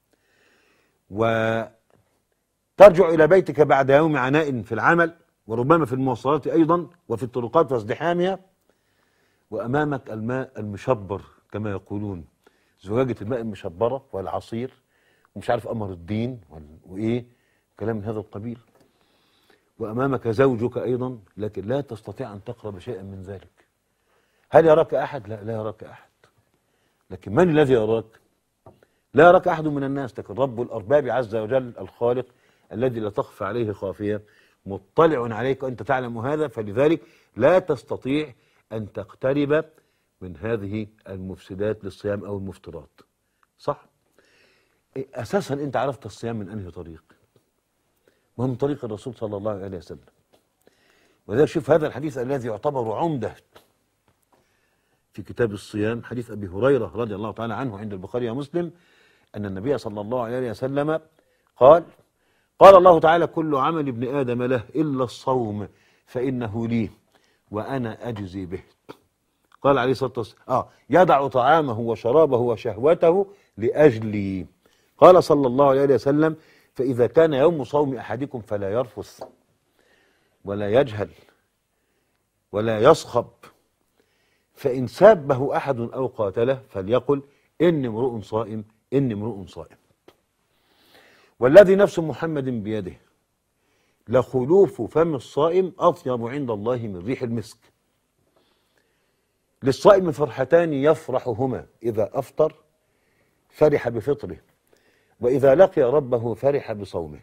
وترجع إلى بيتك بعد يوم عناء في العمل وربما في المواصلات أيضا وفي الطرقات وازدحامها، وأمامك الماء المشبر كما يقولون، زجاجة الماء المشبرة والعصير ومش عارف أمر الدين وإيه كلام من هذا القبيل، وأمامك زوجك أيضا، لكن لا تستطيع أن تقرب شيئا من ذلك. هل يراك أحد؟ لا، لا يراك أحد. لكن من الذي يراك؟ لا يراك أحد من الناس، لكن رب الأرباب عز وجل الخالق الذي لا تخفى عليه خافية مطلع عليك وأنت تعلم هذا، فلذلك لا تستطيع أن تقترب من هذه المفسدات للصيام أو المفطرات. صح؟ أساسا أنت عرفت الصيام من أنهي طريق؟ ما من طريق الرسول صلى الله عليه وسلم. وذلك شوف هذا الحديث الذي يعتبر عمدة في كتاب الصيام، حديث أبي هريرة رضي الله تعالى عنه عند البخاري ومسلم، أن النبي صلى الله عليه وسلم قال: قال الله تعالى: كل عمل ابن آدم له إلا الصوم فإنه لي وأنا أجزي به. قال عليه الصلاة والسلام: آه يدع طعامه وشرابه وشهوته لأجلي. قال صلى الله عليه وسلم: فإذا كان يوم صوم أحدكم فلا يرفث ولا يجهل ولا يصخب، فإن سابه أحد أو قاتله فليقل إني امرؤ صائم، إني امرؤ صائم. والذي نفس محمد بيده لخلوف فم الصائم أطيب عند الله من ريح المسك. للصائم فرحتان يفرحهما: إذا أفطر فرح بفطره، وإذا لقي ربه فرح بصومه.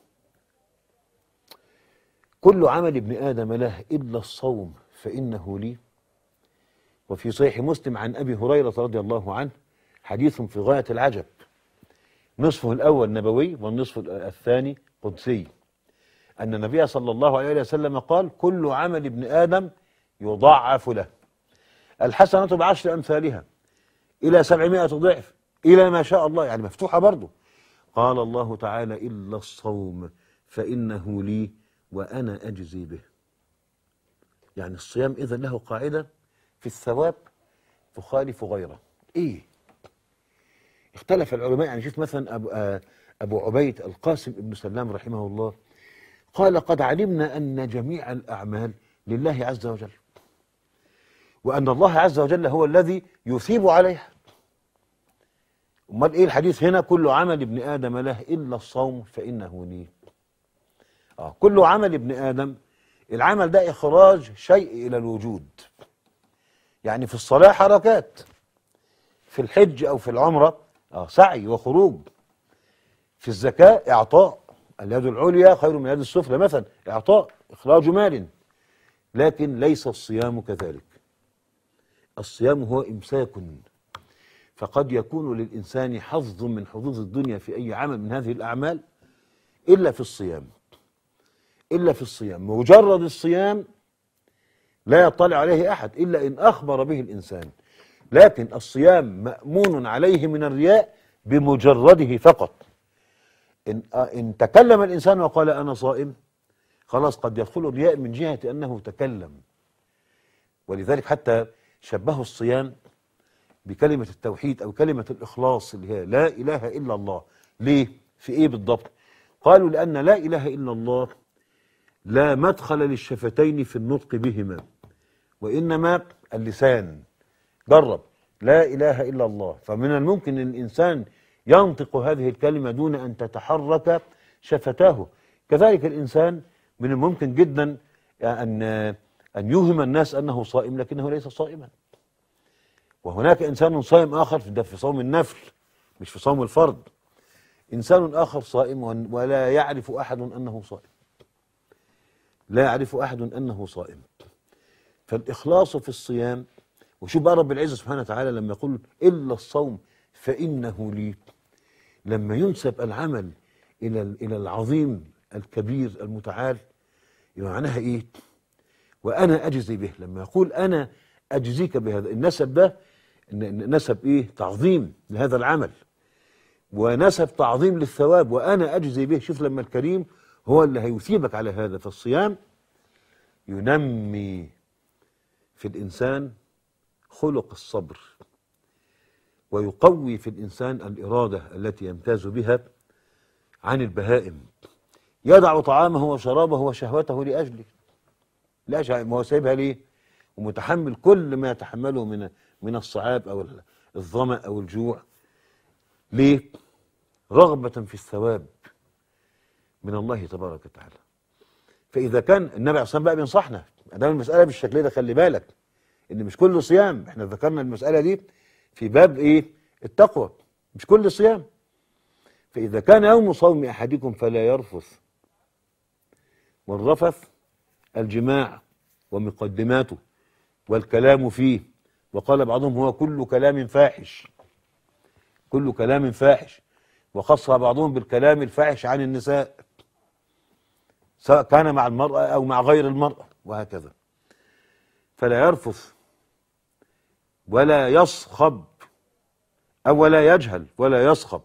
كل عمل ابن آدم له إلا الصوم فإنه لي. وفي صحيح مسلم عن أبي هريرة رضي الله عنه حديث في غاية العجب، نصفه الأول نبوي والنصف الثاني قدسي، أن النبي صلى الله عليه وسلم قال: كل عمل ابن آدم يضاعف له الحسنة بعشر أمثالها إلى سبعمائة ضعف إلى ما شاء الله، يعني مفتوحة برضه. قال الله تعالى: إلا الصوم فإنه لي وأنا أجزي به. يعني الصيام إذن له قاعدة في الثواب تخالف غيره. إيه؟ اختلف العلماء. يعني شوف مثلا أبو, أبو عبيد القاسم ابن سلام رحمه الله قال: قد علمنا أن جميع الأعمال لله عز وجل، وأن الله عز وجل هو الذي يثيب عليها. أمال إيه الحديث هنا؟ كل عمل ابن آدم له إلا الصوم فإنه لي. آه. كل عمل ابن آدم، العمل ده إخراج شيء إلى الوجود. يعني في الصلاة حركات، في الحج أو في العمرة آه سعي وخروج، في الزكاة إعطاء، اليد العليا خير من اليد السفلى مثلا، إعطاء إخراج مال. لكن ليس الصيام كذلك. الصيام هو إمساك، فقد يكون للإنسان حظ من حظوظ الدنيا في أي عمل من هذه الأعمال إلا في الصيام. إلا في الصيام، مجرد الصيام لا يطلع عليه أحد إلا إن أخبر به الإنسان. لكن الصيام مأمون عليه من الرياء بمجرده فقط. إن, إن تكلم الإنسان وقال أنا صائم، خلاص قد يدخل الرياء من جهة أنه تكلم. ولذلك حتى شبهوا الصيام بكلمة التوحيد أو كلمة الإخلاص اللي هي لا إله إلا الله. ليه؟ في إيه بالضبط؟ قالوا لأن لا إله إلا الله لا مدخل للشفتين في النطق بهما، وإنما اللسان. جرب لا إله إلا الله، فمن الممكن أن الإنسان ينطق هذه الكلمة دون أن تتحرك شفتاه. كذلك الإنسان من الممكن جدا أن أن يوهم الناس أنه صائم لكنه ليس صائما. وهناك إنسان صائم آخر، ده في صوم النفل مش في صوم الفرض. إنسان آخر صائم ولا يعرف أحد أنه صائم، لا يعرف أحد أنه صائم. فالإخلاص في الصيام، وشوف بقى رب العزة سبحانه وتعالى لما يقول إلا الصوم فإنه لي، لما ينسب العمل إلى إلى العظيم الكبير المتعال، يبقى معناها إيه؟ وأنا أجزي به. لما يقول أنا أجزيك بهذا، النسب ده نسب إيه؟ تعظيم لهذا العمل، ونسب تعظيم للثواب، وأنا أجزي به. شوف لما الكريم هو اللي هيثيبك على هذا. فالصيام ينمي في الإنسان خلق الصبر، ويقوي في الإنسان الإرادة التي يمتاز بها عن البهائم. يدع طعامه وشرابه وشهوته لأجله، لا ما هو سايبها ليه؟ ومتحمل كل ما يتحمله من من الصعاب أو الظمأ أو الجوع. ليه؟ رغبة في الثواب من الله تبارك وتعالى. فإذا كان النبي عليه الصلاة والسلام بقى بينصحنا، أدام المسألة بالشكل ده خلي بالك إن مش كل صيام، إحنا ذكرنا المسألة دي في باب إيه؟ التقوى، مش كل صيام. فإذا كان يوم صوم أحدكم فلا يرفث، والرفث الجماع ومقدماته والكلام فيه، وقال بعضهم هو كل كلام فاحش، كل كلام فاحش، وخص بعضهم بالكلام الفاحش عن النساء سواء كان مع المرأة أو مع غير المرأة وهكذا. فلا يرفث ولا يصخب أو ولا يجهل ولا يصخب.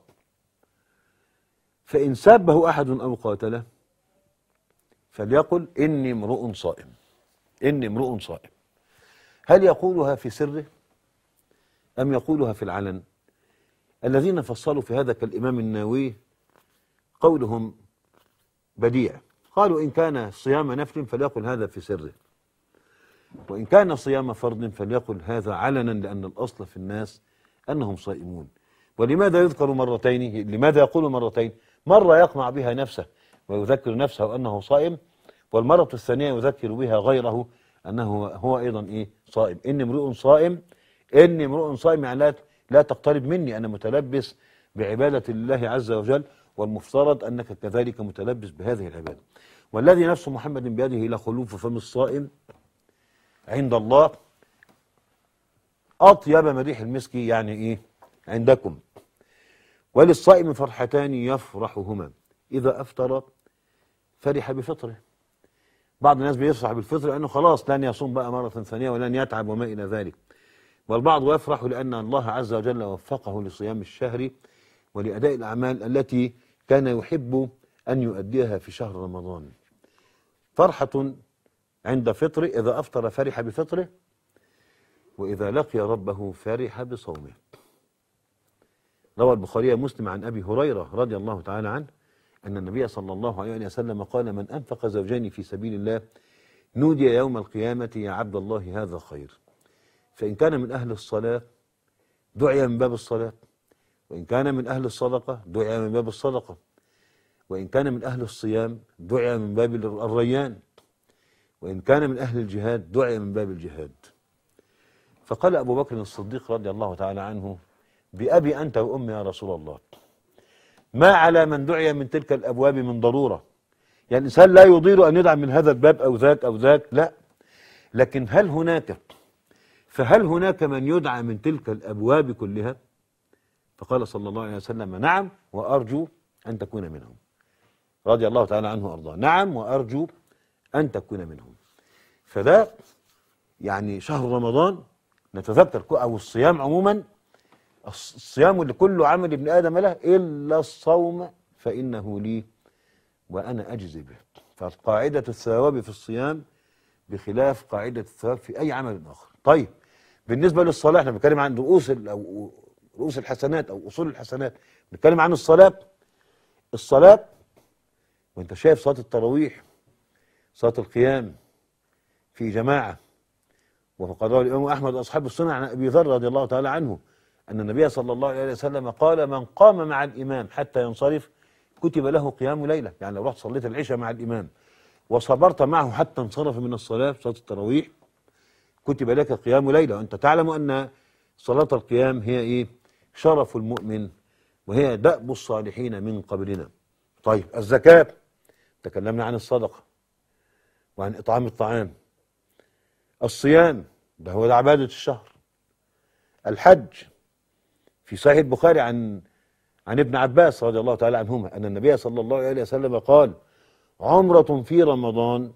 فإن سابه أحد أو قاتله فليقل إني امرؤ صائم، إني امرؤ صائم. هل يقولها في سره أم يقولها في العلن؟ الذين فصلوا في هذا كالإمام النووي قولهم بديع، قالوا إن كان صيام نفل فليقل هذا في سره، وإن كان صيام فرض فليقل هذا علنا، لأن الأصل في الناس أنهم صائمون. ولماذا يذكر مرتين؟ لماذا يقول مرتين؟ مرة يقمع بها نفسه ويذكر نفسه أنه صائم، والمرة الثانية يذكر بها غيره أنه هو أيضا إيه؟ صائم. إني امرؤ صائم، إني امرؤ صائم يعني لا لا تقترب مني، أنا متلبس بعبادة الله عز وجل، والمفترض أنك كذلك متلبس بهذه العبادة. والذي نفس محمد بيده لخلوف فم الصائم عند الله أطيب مديح المسك، يعني إيه؟ عندكم. وللصائم فرحتان يفرحهما، إذا أفطر فرح بفطره. بعض الناس بيفرح بالفطر لأنه خلاص لن يصوم بقى مرة ثانية ولن يتعب وما إلى ذلك، والبعض يفرح لأن الله عز وجل وفقه لصيام الشهر ولأداء الأعمال التي كان يحب أن يؤديها في شهر رمضان. فرحة عند فطره، إذا أفطر فرح بفطره، وإذا لقي ربه فرح بصومه. روى البخاري ومسلم عن أبي هريرة رضي الله تعالى عنه أن النبي صلى الله عليه وسلم قال: من أنفق زوجين في سبيل الله نودي يوم القيامة يا عبد الله هذا خير. فإن كان من أهل الصلاة دعي من باب الصلاة، وإن كان من أهل الصدقة دعي من باب الصدقة. وإن كان من أهل الصيام دعي من باب الريان، وإن كان من أهل الجهاد دعي من باب الجهاد. فقال أبو بكر الصديق رضي الله تعالى عنه: بأبي أنت وأمي يا رسول الله، ما على من دعي من تلك الأبواب من ضرورة. يعني الإنسان لا يضير أن يدعى من هذا الباب أو ذاك أو ذاك، لا، لكن هل هناك فهل هناك من يدعى من تلك الأبواب كلها؟ فقال صلى الله عليه وسلم: نعم وأرجو أن تكون منهم. رضي الله تعالى عنه وأرضاه. نعم وأرجو أن تكون منهم. فده يعني شهر رمضان نتذكر، أو الصيام عموما، الصيام اللي كله عمل ابن آدم له إلا الصوم فإنه لي وأنا أجزي به. فقاعدة الثواب في الصيام بخلاف قاعدة الثواب في أي عمل آخر. طيب، بالنسبة للصلاة احنا بنتكلم عن رؤوس أو رؤوس الحسنات أو أصول الحسنات، بنتكلم عن الصلاة. الصلاة وأنت شايف صلاة التراويح، صلاة القيام في جماعة، وقد روى الإمام أحمد وأصحاب السنة عن أبي ذر رضي الله تعالى عنه أن النبي صلى الله عليه وسلم قال: من قام مع الإمام حتى ينصرف كتب له قيام ليلة. يعني لو رحت صليت العشاء مع الإمام وصبرت معه حتى انصرف من الصلاة، صلاة التراويح، كتب لك قيام ليلة. وأنت تعلم أن صلاة القيام هي إيه؟ شرف المؤمن، وهي دأب الصالحين من قبلنا. طيب، الزكاة تكلمنا عن الصدقة وعن إطعام الطعام. الصيام ده هو ده عبادة الشهر. الحج في صحيح البخاري عن عن ابن عباس رضي الله تعالى عنهما أن النبي صلى الله عليه وسلم قال: عمرة في رمضان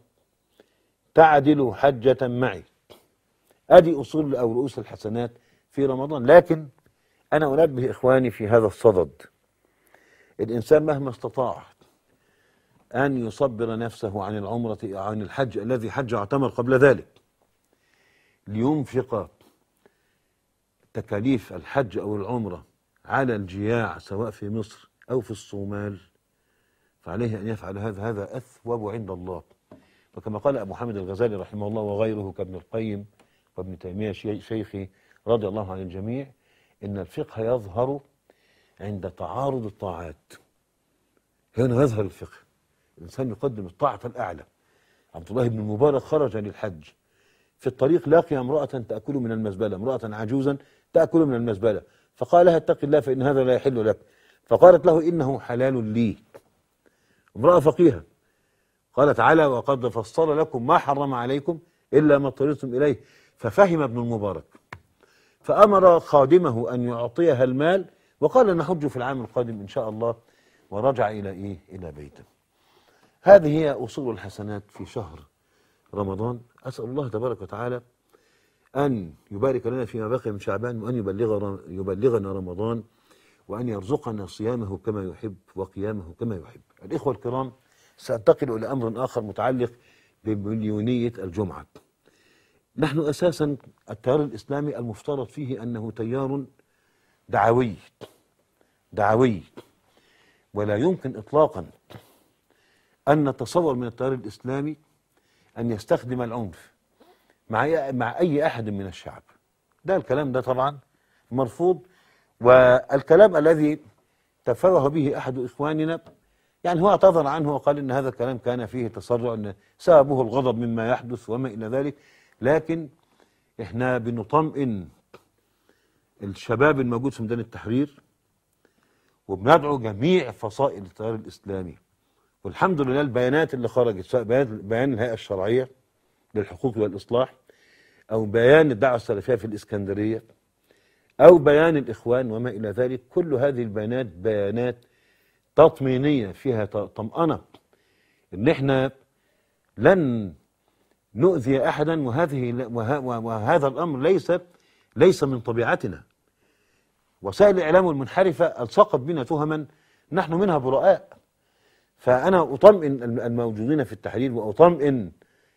تعدل حجة معي. أدي أصول أو رؤوس الحسنات في رمضان. لكن أنا أنبه إخواني في هذا الصدد، الإنسان مهما استطاع أن يصبر نفسه عن العمرة عن الحج الذي حج واعتمر قبل ذلك لينفق تكاليف الحج أو العمرة على الجياع سواء في مصر أو في الصومال، فعليه أن يفعل هذا، هذا أثوب عند الله. وكما قال أبو حامد الغزالي رحمه الله وغيره كابن القيم وابن تيمية شيخي رضي الله عن الجميع: إن الفقه يظهر عند تعارض الطاعات. هنا يظهر الفقه، الإنسان يقدم الطاعة الأعلى. عبد الله بن المبارك خرج للحج، في الطريق لقي امرأة تأكل من المزبلة، امرأة عجوزا تأكل من المزبلة، فقال لها: اتق الله فإن هذا لا يحل لك. فقالت له: إنه حلال لي. امرأة فقيهة قال تعالى: وقد فصل لكم ما حرم عليكم إلا ما اضطررتم إليه. ففهم ابن المبارك فأمر خادمه أن يعطيها المال وقال: نحج في العام القادم إن شاء الله، ورجع إلى إيه؟ إلى بيته. هذه هي أصول الحسنات في شهر رمضان. أسأل الله تبارك وتعالى أن يبارك لنا فيما بقي من شعبان، وأن يبلغ يبلغنا رمضان، وأن يرزقنا صيامه كما يحب وقيامه كما يحب. الإخوة الكرام، سأنتقل إلى أمر آخر متعلق بمليونية الجمعة. نحن أساسا التيار الإسلامي المفترض فيه أنه تيار دعوي دعوي ولا يمكن إطلاقا أن نتصور من التيار الإسلامي أن يستخدم العنف مع مع أي أحد من الشعب. ده الكلام ده طبعا مرفوض. والكلام الذي تفوه به أحد إخواننا يعني هو اعتذر عنه وقال إن هذا الكلام كان فيه تسرع، أن سببه الغضب مما يحدث وما إلى ذلك. لكن إحنا بنطمئن الشباب الموجود في ميدان التحرير، وبندعو جميع فصائل التيار الإسلامي. والحمد لله البيانات اللي خرجت، سواء بيان بيان الهيئة الشرعية للحقوق والإصلاح، أو بيان الدعوة السلفية في الإسكندرية، أو بيان الإخوان وما إلى ذلك، كل هذه البيانات بيانات تطمينية فيها طمأنة إن إحنا لن نؤذي أحدا، وهذه وهذا الأمر ليس ليس من طبيعتنا. وسائل الإعلام المنحرفة ألصقت بنا تهما نحن منها براء. فأنا أطمئن الموجودين في التحرير، وأطمئن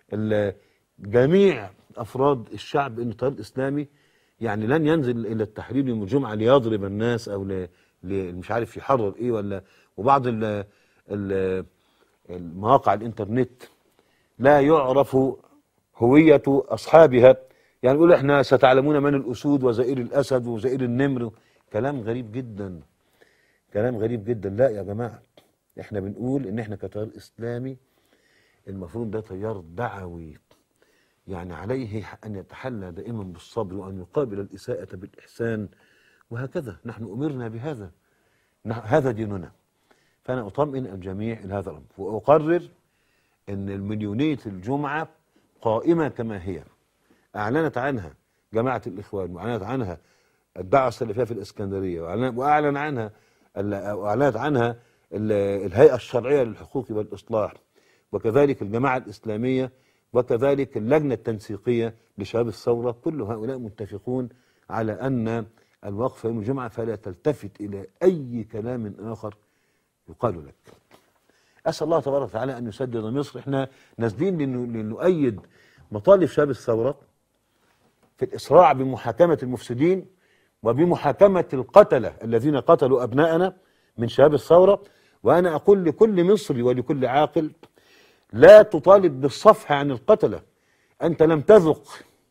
جميع أفراد الشعب أن التيار الإسلامي يعني لن ينزل إلى التحرير يوم الجمعة ليضرب الناس أو ل... ل... مش عارف يحرر إيه ولا. وبعض ال... ال... المواقع الإنترنت لا يعرف هوية أصحابها، يعني يقول إحنا ستعلمون من الأسود وزئير الأسد وزئير النمر. كلام غريب جدا، كلام غريب جدا. لا يا جماعة، احنا بنقول ان احنا كتيار اسلامي المفروض ده تيار دعوي، يعني عليه ان يتحلى دائما بالصبر وان يقابل الاساءة بالاحسان، وهكذا نحن امرنا بهذا، هذا ديننا. فانا اطمئن الجميع الى هذا الامر، واقرر ان المليونية الجمعة قائمة كما هي، اعلنت عنها جماعة الاخوان، واعلنت عنها الدعوة السلفية في الاسكندرية، واعلن عنها واعلنت عنها الهيئة الشرعية للحقوق والإصلاح، وكذلك الجماعة الإسلامية، وكذلك اللجنة التنسيقية لشباب الثورة. كل هؤلاء متفقون على أن الوقف يوم الجمعة، فلا تلتفت إلى أي كلام آخر يقال لك. أسأل الله تبارك وتعالى أن يسدد مصر. إحنا نازلين لنؤيد مطالب شباب الثورة في الإسراع بمحاكمة المفسدين وبمحاكمة القتلة الذين قتلوا أبناءنا من شباب الثورة. وأنا أقول لكل مصري ولكل عاقل: لا تطالب بالصفح عن القتلة. أنت لم تذق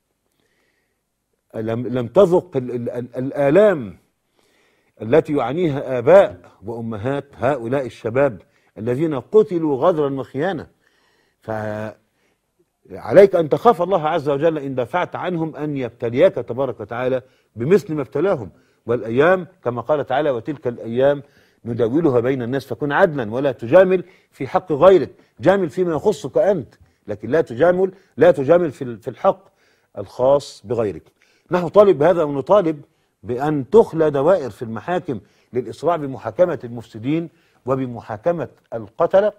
لم, لم تذق ال ال ال الآلام التي يعانيها آباء وأمهات هؤلاء الشباب الذين قتلوا غدرا وخيانة. فعليك أن تخاف الله عز وجل إن دافعت عنهم أن يبتليك تبارك وتعالى بمثل ما ابتلاهم. والأيام كما قال تعالى: وتلك الأيام نداولها بين الناس فكن عدلا ولا تجامل في حق غيرك. جامل فيما يخصك أنت، لكن لا تجامل لا تجامل في في الحق الخاص بغيرك. نحن نطالب بهذا، ونطالب بأن تخلى دوائر في المحاكم للإسراع بمحاكمة المفسدين وبمحاكمة القتلة،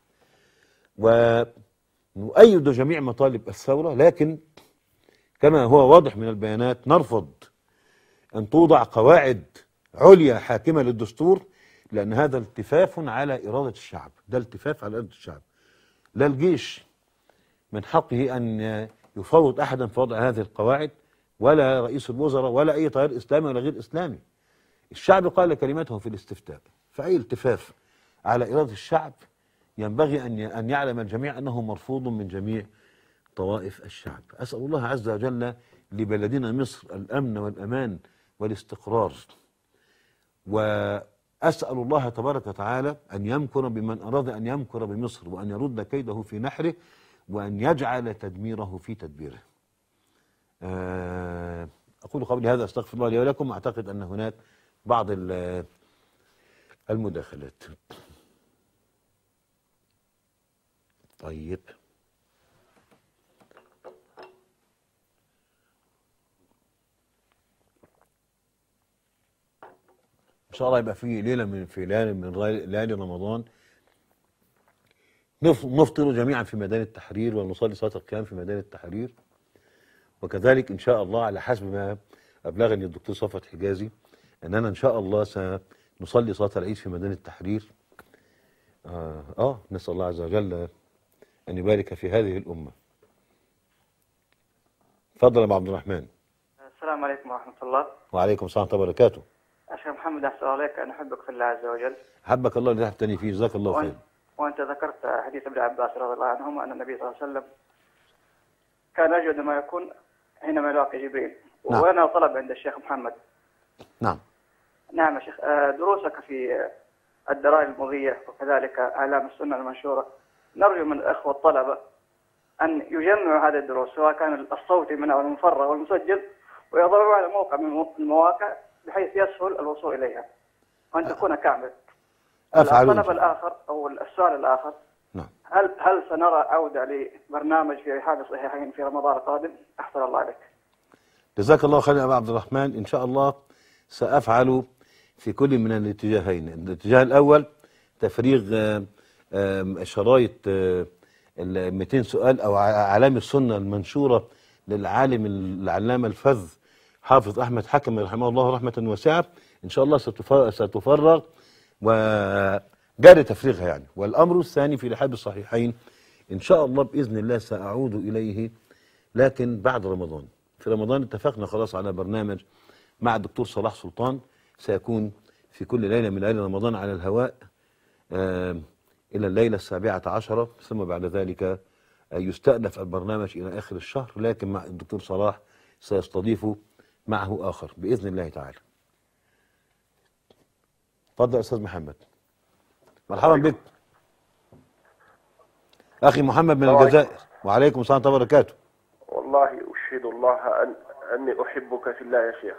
ونؤيد جميع مطالب الثورة. لكن كما هو واضح من البيانات نرفض أن توضع قواعد عليا حاكمة للدستور، لأن هذا التفاف على إرادة الشعب. ده التفاف على إرادة الشعب. لا الجيش من حقه أن يفوض أحدا في وضع هذه القواعد، ولا رئيس الوزراء، ولا أي تيار إسلامي ولا غير إسلامي. الشعب قال كلمته في الاستفتاء، فأي التفاف على إرادة الشعب ينبغي أن أن يعلم الجميع أنه مرفوض من جميع طوائف الشعب. أسأل الله عز وجل لبلدنا مصر الأمن والأمان والاستقرار، وأسأل الله تبارك وتعالى أن يمكر بمن أراد أن يمكر بمصر، وأن يرد كيده في نحره، وأن يجعل تدميره في تدبيره. أقول قولي هذا، أستغفر الله لي ولكم. أعتقد أن هناك بعض المداخلات. طيب، إن شاء الله يبقى في ليلة من في ليالي من ليالي رمضان نفطر جميعا في ميدان التحرير، ونصلي صلاة القيام في ميدان التحرير. وكذلك إن شاء الله على حسب ما أبلغني الدكتور صفوت حجازي أننا إن شاء الله سنصلي صلاة العيد في ميدان التحرير. آه, آه نسأل الله عز وجل أن يبارك في هذه الأمة. تفضل يا أبو عبد الرحمن. السلام عليكم ورحمة الله. وعليكم السلام ورحمة الله وبركاته. أخي محمد، أحسن عليك، أنا أحبك في الله عز وجل. حبك الله اللي تحتني فيه، جزاك الله خير. وأنت ذكرت حديث ابن عباس رضي الله عنهما أن النبي صلى الله عليه وسلم كان أجود ما يكون حينما يلاقي جبريل. نعم. وأنا طلب عند الشيخ محمد. نعم. نعم يا شيخ، دروسك في الدرائر المضية وكذلك أعلام السنة المنشورة، نرجو من الأخوة الطلبة أن يجمعوا هذه الدروس، سواء كان الصوتي منها والمفرغ والمسجل، ويضعوها على موقع من المواقع بحيث يسهل الوصول إليها، وأن تكون كاملة. الطلب الآخر أو السؤال الآخر، نعم. هل هل سنرى عودة لبرنامج في رحاب الصحيحين في رمضان القادم؟ أحسن الله عليك. جزاك الله خير يا أبو عبد الرحمن. إن شاء الله سأفعل في كل من الاتجاهين. الاتجاه الأول تفريغ شرايط ال مئتين سؤال أو أعلام السنة المنشورة للعالم العلامة الفذ حافظ أحمد حكم رحمه الله رحمة واسعة. إن شاء الله ستفرغ وجاري تفريغها يعني. والأمر الثاني في رحاب الصحيحين إن شاء الله بإذن الله سأعود إليه، لكن بعد رمضان. في رمضان اتفقنا خلاص على برنامج مع الدكتور صلاح سلطان سيكون في كل ليلة من ليالي رمضان على الهواء آه إلى الليلة السابعة عشرة، ثم بعد ذلك آه يستأنف البرنامج إلى آخر الشهر، لكن مع الدكتور صلاح سيستضيف معه آخر بإذن الله تعالى. تفضل أستاذ محمد. مرحبا بك اخي محمد من الجزائر. وعليكم السلام ورحمه الله وبركاته. والله أشهد الله أن أني أحبك في الله يا شيخ،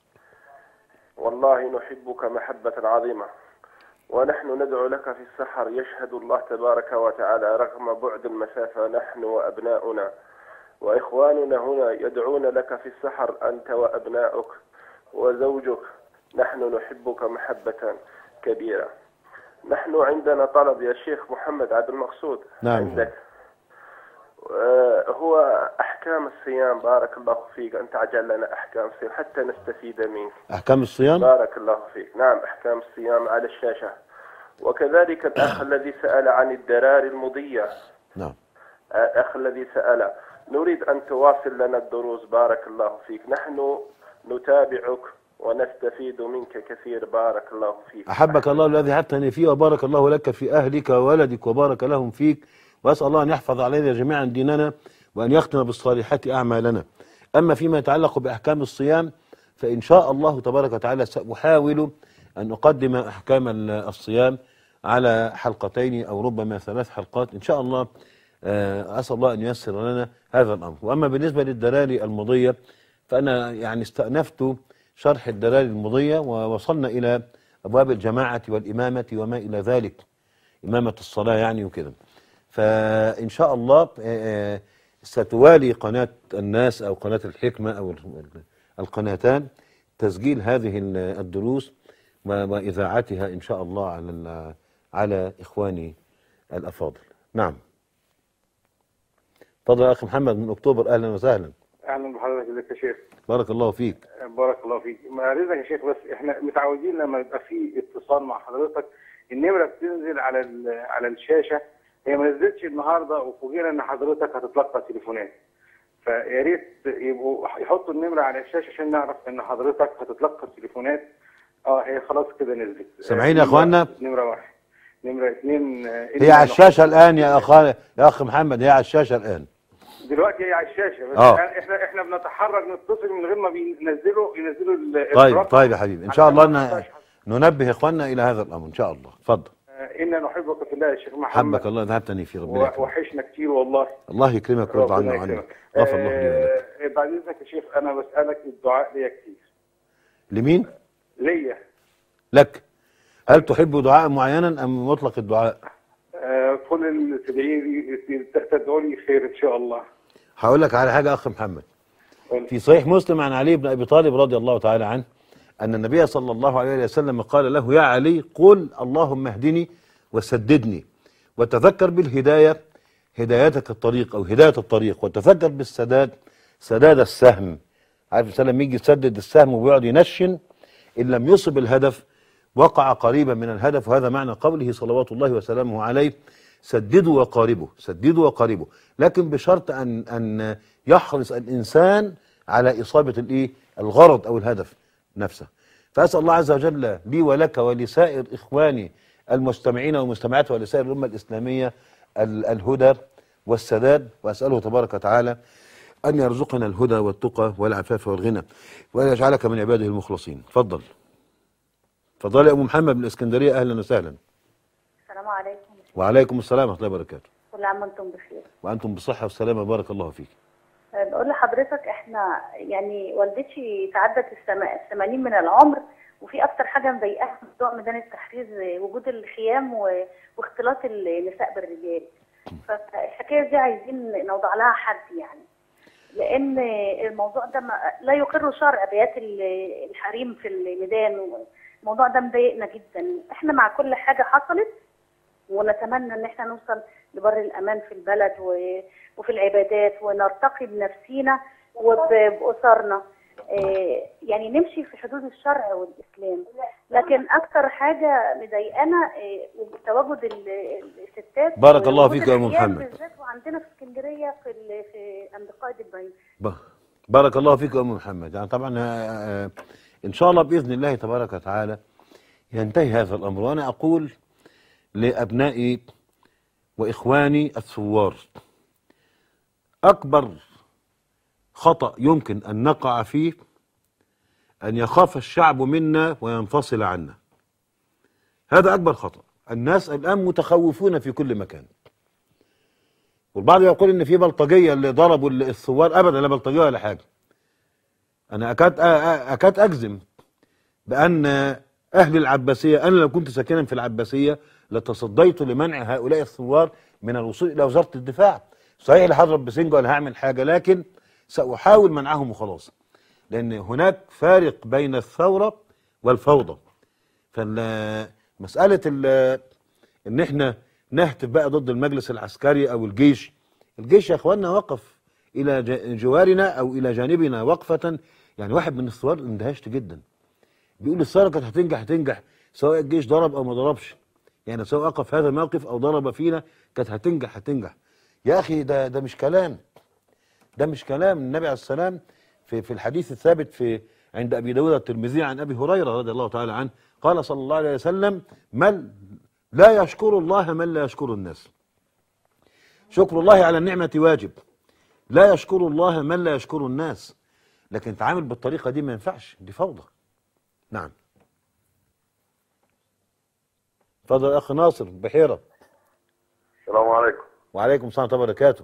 والله نحبك محبة عظيمة، ونحن ندعو لك في السحر. يشهد الله تبارك وتعالى رغم بعد المسافة نحن وأبناؤنا وإخواننا هنا يدعون لك في السحر، أنت وأبناؤك وزوجك. نحن نحبك محبة كبيرة. نحن عندنا طلب يا شيخ محمد عبد المقصود. نعم. عندك آه هو أحكام الصيام. بارك الله فيك، أن تعجل لنا أحكام الصيام حتى نستفيد منك. أحكام الصيام؟ بارك الله فيك. نعم، أحكام الصيام على الشاشة. وكذلك الأخ الذي سأل عن الدراري المضية. نعم. الأخ الذي سأل، نريد أن تواصل لنا الدروس. بارك الله فيك، نحن نتابعك ونستفيد منك كثير. بارك الله فيك. أحبك الله الذي حبتني فيه، وبارك الله لك في أهلك وولدك وبارك لهم فيك، وأسأل الله أن يحفظ علينا جميعا ديننا وأن يختم بالصالحات أعمالنا. أما فيما يتعلق بأحكام الصيام فإن شاء الله تبارك وتعالى سأحاول أن أقدم أحكام الصيام على حلقتين أو ربما ثلاث حلقات إن شاء الله. أسأل الله أن ييسر لنا هذا الأمر. وأما بالنسبة للدلالي المضية فأنا يعني استأنفت شرح الدلالي المضية ووصلنا إلى أبواب الجماعة والإمامة وما إلى ذلك، إمامة الصلاة يعني وكده. فإن شاء الله ستوالي قناة الناس أو قناة الحكمة أو القناتان تسجيل هذه الدروس وإذاعتها إن شاء الله على على إخواني الأفاضل. نعم. تفضل يا أخي محمد من أكتوبر. أهلا وسهلا. اهلا بحضرتك. ازيك يا شيخ؟ بارك الله فيك. بارك الله فيك. ما رزقك يا شيخ، بس احنا متعودين لما يبقى في اتصال مع حضرتك النمره بتنزل على على الشاشه. هي ما نزلتش النهارده وفوجئنا ان حضرتك هتتلقى تليفونات، فيا ريت يبقوا يحطوا النمره على الشاشه عشان نعرف ان حضرتك هتتلقى التليفونات. اه هي خلاص كده نزلت. سامعين يا اخوانا؟ نمره واحد. نمره اثنين هي على الشاشه الان يا اخ يا اخ محمد. هي على الشاشه الان دلوقتي، هي على الشاشه. بس أوه. احنا احنا بنتحرك نتصل من غير ما بينزلوا ينزلوا ال طيب طيب يا حبيبي، ان شاء الله ن... ننبه اخواننا الى هذا الامر ان شاء الله. اتفضل. إنا نحبك في الله يا شيخ محمد. حبك الله ذهبتني في ربنا يكرمك. وحشنا كتير والله. الله يكرمك ويرضى عنا وعنك. غفر الله لي ولك. بعد اذنك يا شيخ انا بسالك الدعاء ليا كتير. لمين؟ ليا. لك. هل تحب دعاء معينا ام مطلق الدعاء؟ آه كل اللي تدعي لي تدعو لي خير ان شاء الله. هقول لك على حاجه اخ محمد. في صحيح مسلم عن علي بن ابي طالب رضي الله تعالى عنه أن النبي صلى الله عليه وسلم قال له: يا علي قل اللهم اهدني وسددني، وتذكر بالهداية هدايتك الطريق أو هداية الطريق، وتذكر بالسداد سداد السهم. عارف سلم يجي يسدد السهم ويقعد ينشن، إن لم يصب الهدف وقع قريبا من الهدف. وهذا معنى قوله صلوات الله وسلامه عليه: سددوا وقاربوا، سددوا وقاربوا، لكن بشرط أن أن يحرص الإنسان على إصابة الإيه؟ الغرض أو الهدف نفسه. فأسأل الله عز وجل لي ولك ولسائر إخواني المستمعين والمستمعات ولسائر الأمة الإسلامية الهدى والسداد، وأسأله تبارك وتعالى أن يرزقنا الهدى والتقى والعفاف والغنى، وأن يجعلك من عباده المخلصين. تفضل. تفضل يا أم محمد من الإسكندرية. أهلا وسهلا. السلام عليكم. وعليكم السلام ورحمة الله وبركاته. كل عام وانتم بخير. وأنتم بصحة والسلامة بارك الله فيك. بقول لحضرتك احنا يعني والدتي تعدت الثمانين من العمر، وفي اكتر حاجه مضايقاها في موضوع ميدان التحرير وجود الخيام واختلاط النساء بالرجال. فالحكايه دي عايزين نوضع لها حد يعني، لان الموضوع ده لا يقر شرع بيات الحريم في الميدان. الموضوع ده مضايقنا جدا. احنا مع كل حاجه حصلت ونتمنى ان احنا نوصل لبر الامان في البلد وفي العبادات، ونرتقي بنفسينا وبأسرنا، يعني نمشي في حدود الشرع والإسلام. لكن أكثر حاجة مضايقانا تواجد الستات. بارك الله فيك يا أم محمد. بالذات وعندنا في اسكندرية في في عند قائد البعيد. بارك الله فيك يا أم محمد. يعني طبعا إن شاء الله بإذن الله تبارك وتعالى ينتهي هذا الأمر. وأنا أقول لأبنائي وإخواني الثوار: أكبر خطأ يمكن أن نقع فيه أن يخاف الشعب منا وينفصل عنا. هذا أكبر خطأ. الناس الآن متخوفون في كل مكان. والبعض يقول إن في بلطجية اللي ضربوا الثوار. أبدا لا بلطجية ولا حاجة. أنا أكاد أكاد أجزم بأن أهل العباسية، أنا لو كنت ساكنا في العباسية لتصديت لمنع هؤلاء الثوار من الوصول إلى وزارة الدفاع. صحيح لا هضرب بسنجة ولا هعمل حاجة، لكن سأحاول منعهم وخلاص. لأن هناك فارق بين الثورة والفوضى. فمسألة إن إحنا نهتف بقى ضد المجلس العسكري أو الجيش، الجيش يا إخواننا وقف إلى جوارنا أو إلى جانبنا وقفة. يعني واحد من الثوار اندهشت جدا بيقول الثورة كانت هتنجح هتنجح سواء الجيش ضرب أو ما ضربش. يعني سواء وقف هذا الموقف أو ضرب فينا كانت هتنجح هتنجح. يا أخي ده ده مش كلام، ده مش كلام. النبي عليه السلام في في الحديث الثابت في عند أبي داود الترمذي عن أبي هريرة رضي الله تعالى عنه قال صلى الله عليه وسلم: من لا يشكر الله من لا يشكر الناس. شكر الله على النعمة واجب، لا يشكر الله من لا يشكر الناس. لكن تعامل بالطريقة دي ما ينفعش، دي فوضى. نعم. اتفضل اخ ناصر بحيرة. السلام عليكم. وعليكم السلام ورحمة الله وبركاته.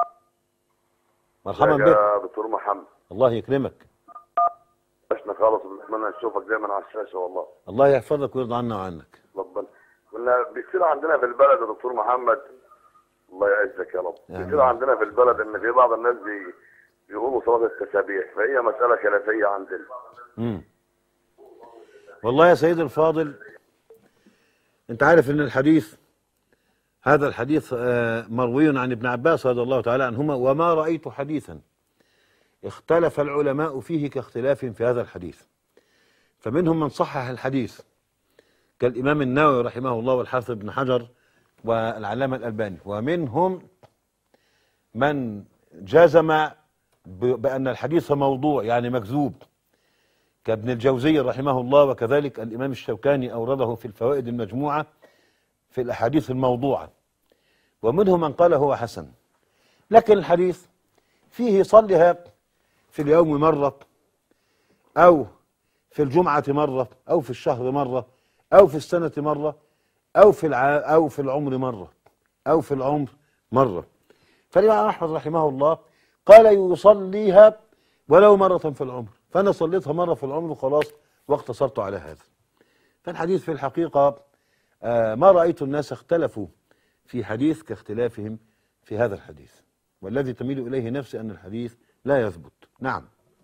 مرحبا بك يا دكتور محمد. الله يكرمك. عشنا خالص بنتمنى نشوفك دايما على الشاشة والله. الله يحفظك ويرضى عنا وعنك. ربنا. كنا بيصير عندنا في البلد يا دكتور محمد، الله يعزك يا رب، بيصير عندنا في البلد ان في بعض الناس بي بيقولوا صلاة التسابيح، فهي مسألة خلافية عندنا. امم والله يا سيدي الفاضل، انت عارف ان الحديث هذا الحديث مروي عن ابن عباس رضي الله تعالى عنهما: وما رأيت حديثا اختلف العلماء فيه كاختلاف في هذا الحديث. فمنهم من صحح الحديث كالإمام النووي رحمه الله والحافظ ابن حجر والعلامة الألباني، ومنهم من جزم بأن الحديث موضوع يعني مكذوب كابن الجوزي رحمه الله، وكذلك الإمام الشوكاني أورده في الفوائد المجموعة في الأحاديث الموضوعة. ومنهم من قال هو حسن. لكن الحديث فيه صلها في اليوم مرة، أو في الجمعة مرة، أو في الشهر مرة، أو في السنة مرة، أو في الع... أو في العمر مرة، أو في العمر مرة. فالإمام أحمد رحمه الله قال يصليها ولو مرة في العمر، فأنا صليتها مرة في العمر وخلاص واقتصرت على هذا. فالحديث في الحقيقة آه ما رأيت الناس اختلفوا في حديث كاختلافهم في هذا الحديث، والذي تميل إليه نفسي أن الحديث لا يثبت. نعم.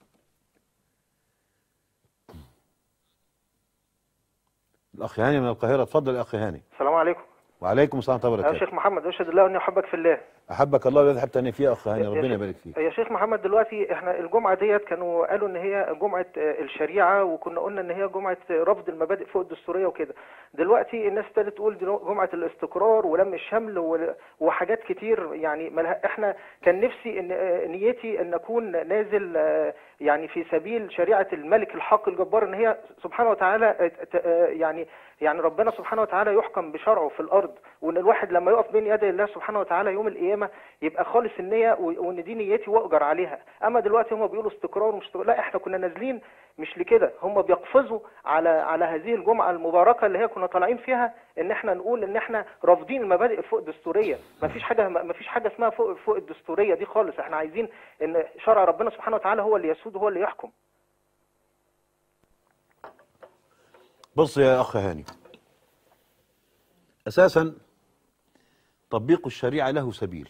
الأخ هاني من القاهرة، اتفضل يا أخ هاني. السلام عليكم. وعليكم السلام ورحمة الله يا وبركاته. شيخ محمد، أشهد الله أني أحبك في الله. أحبك الله الذي أحببتني فيه يا أخ هاني، ربنا يبارك فيك. يا شيخ محمد، دلوقتي احنا الجمعة ديت كانوا قالوا ان هي جمعة الشريعة، وكنا قلنا ان هي جمعة رفض المبادئ فوق الدستورية وكده. دلوقتي الناس ابتدت تقول جمعة الاستقرار ولم الشمل وحاجات كتير. يعني احنا كان نفسي ان نيتي ان اكون نازل يعني في سبيل شريعة الملك الحق الجبار، ان هي سبحانه وتعالى يعني يعني ربنا سبحانه وتعالى يحكم بشرعه في الارض، وان الواحد لما يقف بين يدي الله سبحانه وتعالى يوم القيامة يبقى خالص النية، وان دي نيتي واؤجر عليها. اما دلوقتي هم بيقولوا استقرار ومش استقرار. لا، احنا كنا نازلين مش لكده، هم بيقفزوا على على هذه الجمعة المباركة اللي هي كنا طالعين فيها ان احنا نقول ان احنا رافضين المبادئ فوق الدستورية. ما فيش حاجة ما فيش حاجة اسمها فوق فوق الدستورية دي خالص. احنا عايزين ان شرع ربنا سبحانه وتعالى هو اللي يسود وهو اللي يحكم. بص يا اخ هاني، اساسا تطبيق الشريعة له سبيل،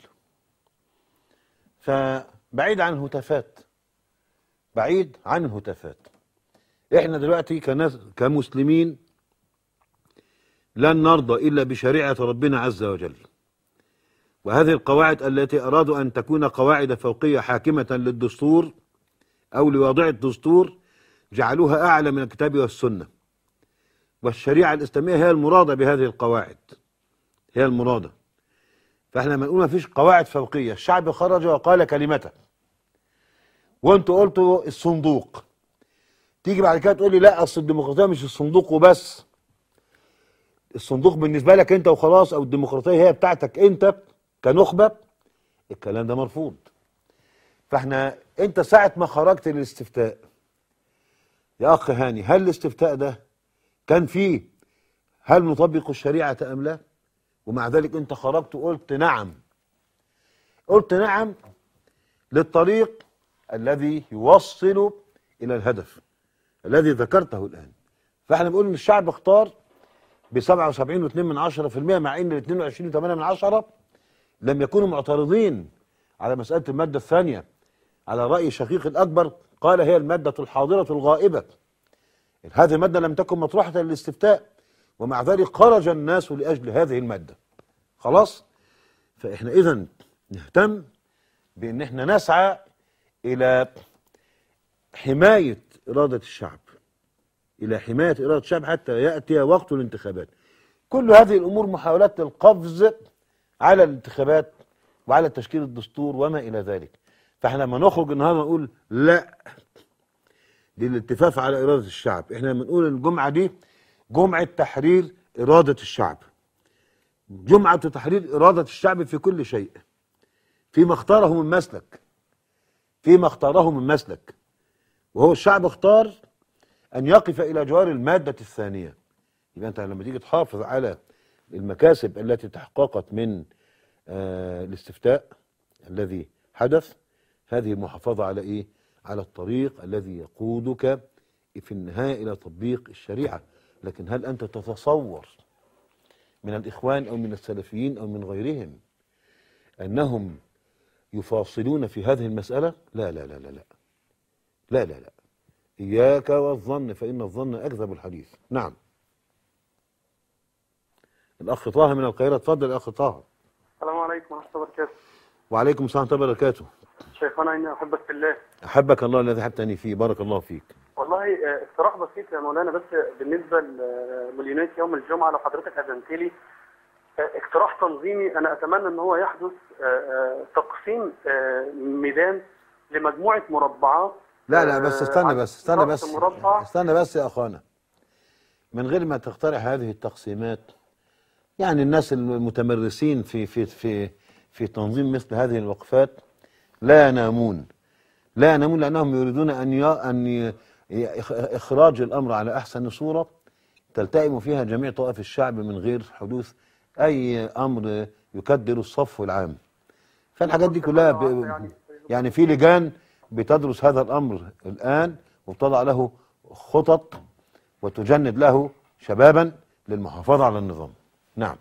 فبعيد عن الهتافات، بعيد عن الهتافات. احنا دلوقتي كناس كمسلمين لن نرضى الا بشريعة ربنا عز وجل، وهذه القواعد التي ارادوا ان تكون قواعد فوقية حاكمة للدستور او لواضع الدستور جعلوها اعلى من الكتاب والسنة، والشريعة الاسلامية هي المرادة بهذه القواعد، هي المرادة. فاحنا لما نقول ما فيش قواعد فوقية، الشعب خرج وقال كلمته وانتوا قلتوا الصندوق، تيجي بعد كده تقول لي لا اصل الديمقراطية مش الصندوق وبس، الصندوق بالنسبة لك انت وخلاص، او الديمقراطية هي بتاعتك انت كنخبة. الكلام ده مرفوض. فاحنا انت ساعة ما خرجت للاستفتاء يا اخ هاني، هل الاستفتاء ده كان فيه هل نطبق الشريعة أم لا؟ ومع ذلك أنت خرجت وقلت نعم. قلت نعم للطريق الذي يوصل إلى الهدف الذي ذكرته الآن. فاحنا بنقول إن الشعب اختار ب سبعة وسبعين فاصلة اثنين من عشرة في المئة، مع إن ال اثنين وعشرين فاصلة ثمانية من عشرة لم يكونوا معترضين على مسألة المادة الثانية. على رأي شقيق الأكبر قال هي المادة الحاضرة الغائبة، هذه المادة لم تكن مطروحة للاستفتاء، ومع ذلك خرج الناس لأجل هذه المادة. خلاص؟ فإحنا إذن نهتم بأن احنا نسعى إلى حماية إرادة الشعب، إلى حماية إرادة الشعب حتى يأتي وقت الانتخابات. كل هذه الأمور محاولات للقفز على الانتخابات وعلى تشكيل الدستور وما إلى ذلك. فإحنا لما نخرج النهارده نقول لا للالتفاف على إرادة الشعب، إحنا بنقول الجمعة دي جمعة تحرير إرادة الشعب، جمعة تحرير إرادة الشعب في كل شيء، فيما اختاره من مسلك، فيما اختاره من مسلك. وهو الشعب اختار أن يقف إلى جوار المادة الثانية. يبقى أنت لما تيجي تحافظ على المكاسب التي تحققت من آه الاستفتاء الذي حدث، هذه المحافظة على إيه؟ على الطريق الذي يقودك في النهاية إلى تطبيق الشريعة. لكن هل أنت تتصور من الإخوان أو من السلفيين أو من غيرهم أنهم يفاصلون في هذه المسألة؟ لا لا لا لا لا لا لا لا إياك والظن فإن الظن أكذب الحديث. نعم. الأخ طه من القاهرة، اتفضل يا أخ طه. السلام عليكم ورحمة الله وبركاته. وعليكم السلام ورحمة الله وبركاته. شيخنا إني أحبك في الله. أحبك الله الذي أحببتني فيه، بارك الله فيك. والله اقتراح بسيط يا مولانا، بس بالنسبة لمليونات يوم الجمعة لو حضرتك أذنت لي، اقتراح تنظيمي أنا أتمنى أن هو يحدث تقسيم ميدان لمجموعة مربعات. لا لا بس استنى بس استنى بس استنى بس يا أخوانا، من غير ما تقترح هذه التقسيمات، يعني الناس المتمرسين في في في في تنظيم مثل هذه الوقفات لا ينامون، لا ينامون لأنهم يريدون أن أن إخراج الأمر على أحسن صورة تلتئم فيها جميع طوائف الشعب من غير حدوث أي أمر يكدر الصف العام. فالحاجات دي كلها ب... يعني في لجان بتدرس هذا الأمر الآن وتضع له خطط وتجند له شبابا للمحافظة على النظام. نعم.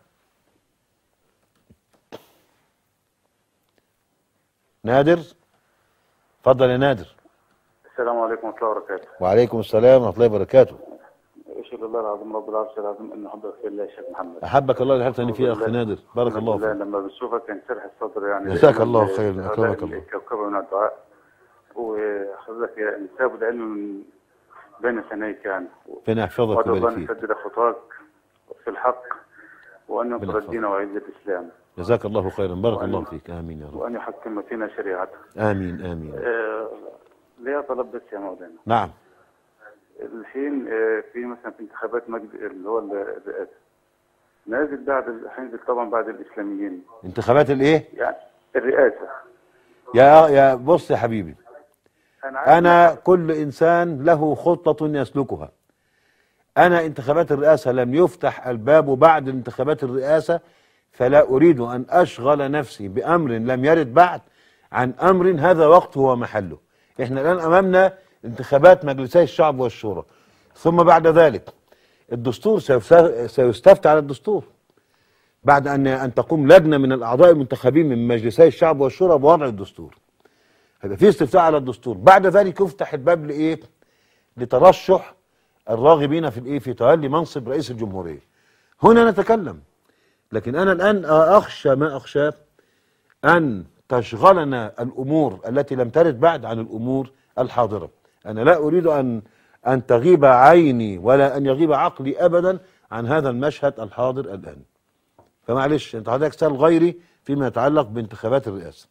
نادر، اتفضل يا نادر. السلام عليكم ورحمة الله وبركاته. وعليكم السلام ورحمة الله وبركاته. أشهد الله العظيم رب العرش العظيم أن أحبك في الله يا شيخ محمد. أحبك الله اللي حبتني فيه يا أخي نادر، بارك الله فيك. لما بنشوفك ينشرح الصدر يعني. جزاك الله خير، أكرمك الله. كوكبة من الدعاء، وحضرتك نساب العلم من بين ثنيك يعني. ربنا يحفظك ويبارك فيك. وأن يسدد خطاك في الحق وأن ينصر الدين ويعز الإسلام. جزاك الله خيرا، بارك الله فيك. آمين يا رب. وأن يحكم فينا شريعته. آمين آمين. آه ليا طلب بس يا مولانا. نعم. الحين آه في مثلا في انتخابات مجد اللي هو الرئاسة نازل بعد هينزل طبعا بعد الإسلاميين. انتخابات الإيه؟ يعني الرئاسة. يا يا بص يا حبيبي، أنا, أنا كل إنسان له خطة يسلكها. أنا انتخابات الرئاسة لم يفتح الباب بعد انتخابات الرئاسة، فلا أريد أن أشغل نفسي بأمر لم يرد بعد عن أمر هذا وقته ومحله. إحنا الآن أمامنا انتخابات مجلسي الشعب والشورى، ثم بعد ذلك الدستور سيستفتى على الدستور بعد أن أن تقوم لجنة من الأعضاء المنتخبين من مجلسي الشعب والشورى بوضع الدستور. هيبقى في استفتاء على الدستور، بعد ذلك يفتح الباب لإيه؟ لترشح الراغبين في الإيه؟ في تولي منصب رئيس الجمهورية. هنا نتكلم. لكن أنا الآن أخشى ما أخشى أن تشغلنا الأمور التي لم ترد بعد عن الأمور الحاضرة. أنا لا أريد أن أن تغيب عيني ولا أن يغيب عقلي أبدا عن هذا المشهد الحاضر الآن. فمعلش أنت حضرتك سأل غيري فيما يتعلق بانتخابات الرئاسة.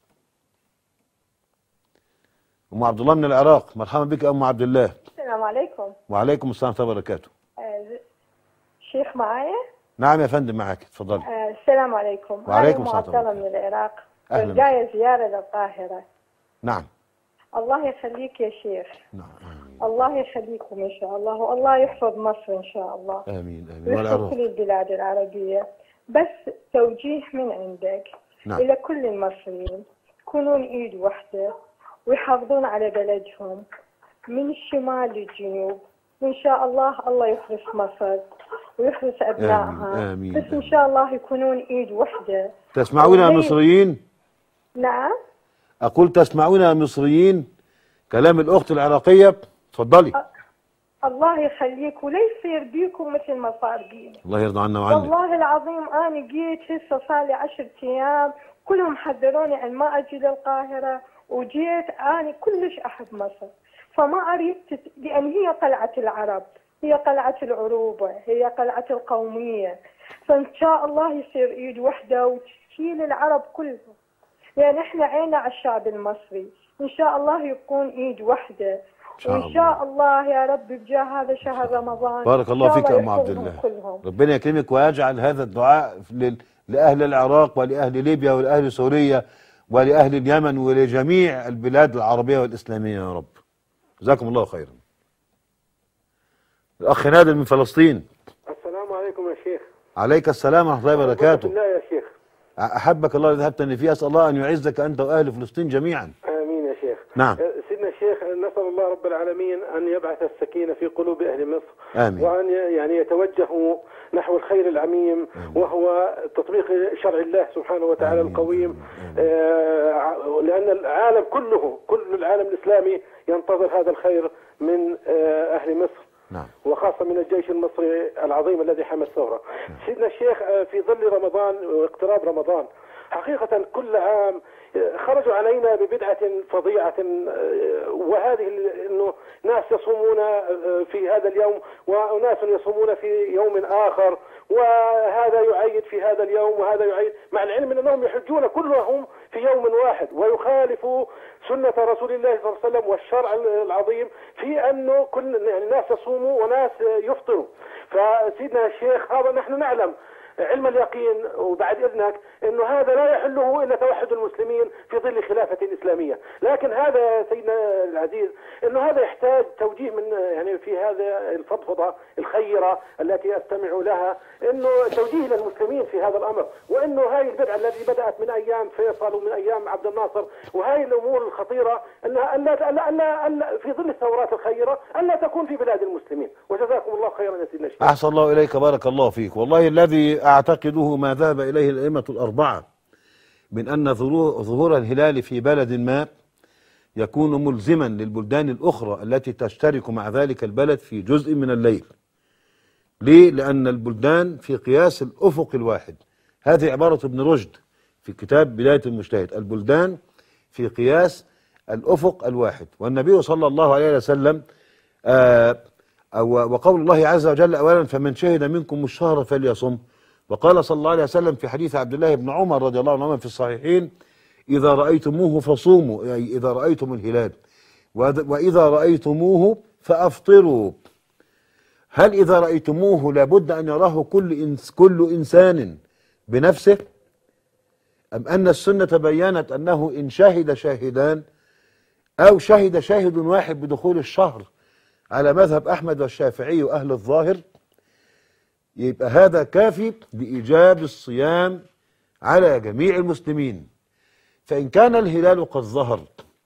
أم عبد الله من العراق، مرحبا بك يا أم عبد الله. السلام عليكم. وعليكم السلام ورحمة الله وبركاته. آه شيخ معايا؟ نعم يا فندم معاك، اتفضلي. آه السلام عليكم. وعليكم السلام. أنا أم عبد الله من العراق. أهلا. جاية زيارة للقاهرة. نعم. الله يخليك يا شيخ. نعم. الله يخليكم إن شاء الله، والله يحفظ مصر إن شاء الله. آمين آمين. ويحفظ والعراق. كل البلاد العربية. بس توجيه من عندك نعم. إلى كل المصريين يكونون إيد واحدة ويحافظون على بلدهم من الشمال للجنوب، وإن شاء الله الله يحرس مصر ويحرس أبنائها. آمين آمين. بس إن شاء الله يكونون إيد واحدة. تسمعون يا مصريين؟ نعم. أقول تسمعون يا مصريين كلام الأخت العراقية؟ تفضلي. الله يخليك ولا يصير بيكم مثل ما صار بينا. الله يرضى عنا وعنك. والله العظيم أنا جيت هسه صار لي عشرة أيام، كلهم حذروني عن ما أجي للقاهرة، وجيت أنا كلش أحب مصر، فما أريد تت... لأن هي قلعة العرب، هي قلعة العروبة، هي قلعة القومية، فإن شاء الله يصير إيد وحدة وتشيل العرب كلهم، لأن إحنا عينا على الشعب المصري، إن شاء الله يكون إيد وحدة. وإن شاء الله يا رب بجاه هذا شهر رمضان. بارك الله فيك يا أم عبد الله. كلهم. ربنا يكرمك ويجعل هذا الدعاء لل... لأهل العراق ولأهل ليبيا ولأهل سوريا ولأهل اليمن ولجميع البلاد العربية والإسلامية يا رب. جزاكم الله خيرا. الأخ نادر من فلسطين. السلام عليكم يا شيخ. عليك السلام ورحمة الله وبركاته. بالله يا شيخ. أحبك الله ذهبتني فيه، أسأل الله أن يعزك أنت وأهل فلسطين جميعا. آمين يا شيخ. نعم. سيدنا الشيخ، نسأل الله رب العالمين أن يبعث السكينة في قلوب أهل مصر. آمين. وأن يعني يتوجهوا نحو الخير العميم. آمين. وهو تطبيق شرع الله سبحانه وتعالى. آمين. القويم. آمين. آه لأن العالم كله، كل العالم الإسلامي ينتظر هذا الخير من آه أهل مصر. نعم. وخاصة من الجيش المصري العظيم الذي حمى الثورة. نعم. سيدنا الشيخ، في ظل رمضان واقتراب رمضان، حقيقة كل عام خرجوا علينا ببدعة فظيعة، وهذه انه ناس يصومون في هذا اليوم وناس يصومون في يوم آخر، وهذا يعيد في هذا اليوم وهذا يعيد، مع العلم انهم يحجون كلهم في يوم واحد ويخالفوا سنة رسول الله صلى الله عليه وسلم والشرع العظيم في انه كل يعني ناس يصوموا وناس يفطروا. فسيدنا الشيخ، هذا نحن نعلم علم اليقين وبعد إذنك أنه هذا لا يحله إلا توحد المسلمين في ظل خلافة إسلامية، لكن هذا يا سيدنا العزيز أنه هذا يحتاج توجيه من يعني في هذا الفضفضة الخيرة التي أستمع لها، أنه توجيه للمسلمين في هذا الأمر، وأنه هاي البدعة التي بدأت من أيام فيصل ومن أيام عبد الناصر، وهاي الأمور الخطيرة أنها ألا ألا ألا ألا في ظل الثورات الخيرة ألا تكون في بلاد المسلمين. وجزاكم الله خيرا يا سيدنا الشيخ. أحسن الله إليك، بارك الله فيك. والله الذي أعتقده ما ذهب إليه الأئمة الأربعة من أن ظهور الهلال في بلد ما يكون ملزما للبلدان الأخرى التي تشترك مع ذلك البلد في جزء من الليل. ليه؟ لأن البلدان في قياس الأفق الواحد. هذه عبارة ابن رشد في كتاب بداية المجتهد. البلدان في قياس الأفق الواحد. والنبي صلى الله عليه وسلم آه وقول الله عز وجل أولا فمن شهد منكم الشهر فليصم، وقال صلى الله عليه وسلم في حديث عبد الله بن عمر رضي الله عنهما في الصحيحين إذا رأيتموه فصوموا، يعني إذا رأيتم الهلال، وإذا رأيتموه فأفطروا. هل إذا رأيتموه لابد أن يراه كل إنس كل إنسان بنفسه، أم أن السنة بيّنت أنه إن شهد شاهدان أو شهد شاهد واحد بدخول الشهر على مذهب أحمد والشافعي وأهل الظاهر يبقى هذا كافي لإيجاب الصيام على جميع المسلمين؟ فإن كان الهلال قد ظهر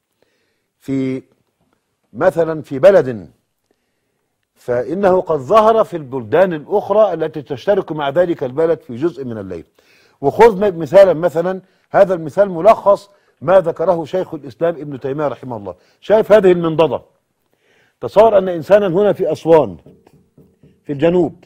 في مثلا في بلد فإنه قد ظهر في البلدان الأخرى التي تشترك مع ذلك البلد في جزء من الليل. وخذ مثالا مثلا، هذا المثال ملخص ما ذكره شيخ الإسلام ابن تيمية رحمه الله. شايف هذه المنضدة؟ تصور أن إنسانا هنا في أسوان في الجنوب،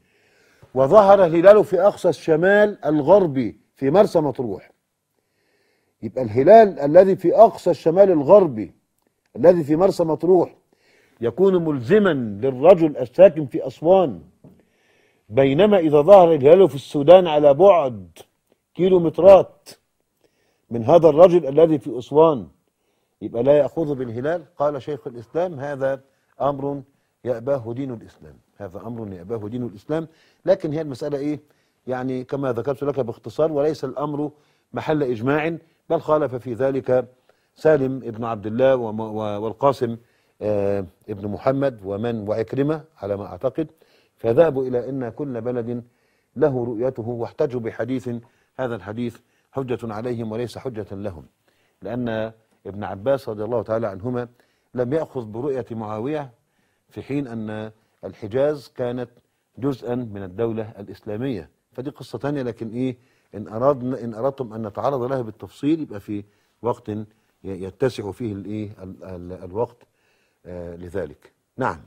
وظهر الهلال في أقصى الشمال الغربي في مرسى مطروح، يبقى الهلال الذي في أقصى الشمال الغربي الذي في مرسى مطروح يكون ملزما للرجل الساكن في أسوان، بينما إذا ظهر الهلال في السودان على بعد كيلومترات من هذا الرجل الذي في أسوان يبقى لا يأخذ بالهلال. قال شيخ الإسلام هذا أمر يأباه دين الإسلام، هذا أمر يأباه دين الإسلام. لكن هي المسألة إيه؟ يعني كما ذكرت لك باختصار، وليس الأمر محل إجماع، بل خالف في ذلك سالم ابن عبد الله والقاسم آه ابن محمد ومن وعكرمة على ما أعتقد، فذهبوا إلى أن كل بلد له رؤيته، واحتجوا بحديث هذا الحديث حجة عليهم وليس حجة لهم، لأن ابن عباس رضي الله تعالى عنهما لم يأخذ برؤية معاوية في حين أن الحجاز كانت جزءا من الدولة الإسلامية. فدي قصة تانية، لكن إيه إن أردنا إن أردتم أن نتعرض لها بالتفصيل يبقى في وقت يتسع فيه الإيه ال ال الوقت آه لذلك. نعم.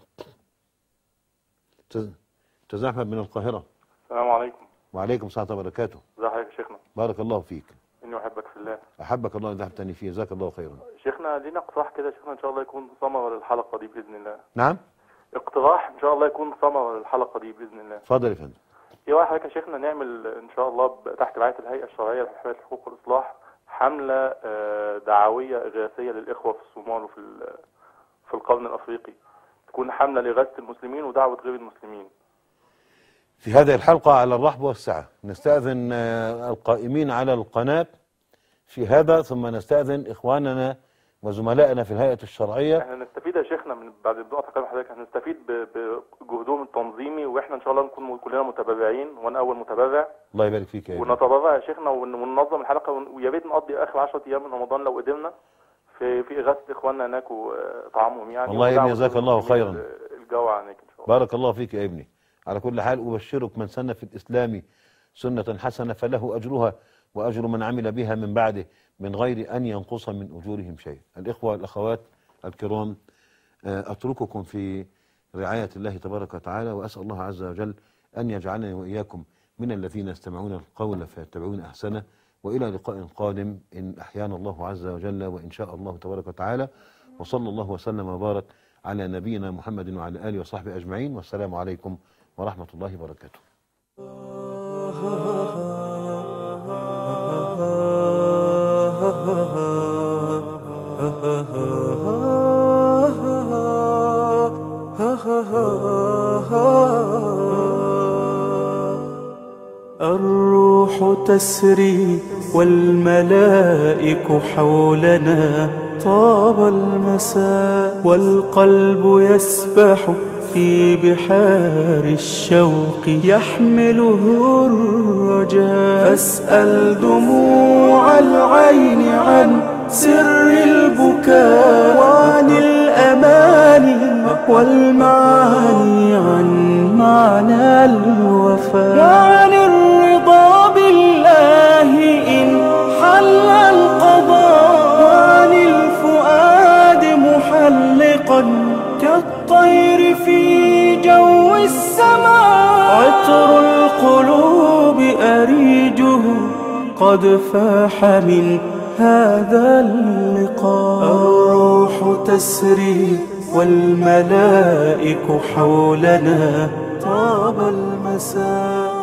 أستاذ أحمد من القاهرة. السلام عليكم. وعليكم السلام ورحمة الله وبركاته. ازي حضرتك يا شيخنا؟ بارك الله فيك. إني أحبك في الله. أحبك الله اللي أحببتني فيه، جزاك الله خيرا. شيخنا لينا اقتراح كده يا شيخنا، إن شاء الله يكون ثمرة للحلقة دي بإذن الله. نعم؟ اقتراح إن شاء الله يكون ثمرة للحلقة دي بإذن الله. اتفضل يا فندم. إيه رأي حضرتك يا شيخنا نعمل إن شاء الله تحت رعاية الهيئة الشرعية لحماية الحقوق والإصلاح حملة دعوية إغاثية للإخوة في الصومال وفي في القرن الأفريقي، تكون حملة لإغاثة المسلمين ودعوة غير المسلمين. في هذه الحلقة على الرحب والسعة نستأذن القائمين على القناة في هذا، ثم نستأذن إخواننا وزملائنا في الهيئة الشرعية. احنا نستفيد يا شيخنا من بعد الدعاء كلام حضرتك، هنستفيد بجهدهم التنظيمي، واحنا ان شاء الله نكون كلنا متبرعين، وانا اول متبرع. الله يبارك فيك يا ونتبرع يا شيخنا وننظم الحلقة، ويا ريت نقضي اخر عشرة ايام من رمضان لو قدرنا في في اغاثة اخواننا هناك وطعامهم يعني. والله يا ابني جزاك الله خيرا. الجوع هناك ان شاء الله. بارك الله فيك يا ابني. على كل حال أبشرك من سن في الإسلام سنة حسنة فله أجرها وأجر من عمل بها من بعده من غير أن ينقص من أجورهم شيء. الإخوة والأخوات الكرام، أترككم في رعاية الله تبارك وتعالى، وأسأل الله عز وجل أن يجعلني وإياكم من الذين يستمعون القول فيتبعون أحسنه، وإلى لقاء قادم إن أحيانا الله عز وجل وإن شاء الله تبارك وتعالى، وصلى الله وسلم وبارك على نبينا محمد وعلى آله وصحبه أجمعين، والسلام عليكم ورحمة الله وبركاته. الروح تسري والملائك حولنا، طاب المساء والقلب يسبح في بحار الشوق يحمله الرجاء. فاسأل دموع العين عن سر البكاء، وعن الأماني والمعاني عن معنى الوفاء، وعن الرضا بالله إن حل القضاء، وعن الفؤاد محلقا كالطير في جو السماء. عطر القلوب أريجه قد فاح من هذا اللقاء. الروح تسري والملائك حولنا، طاب المساء.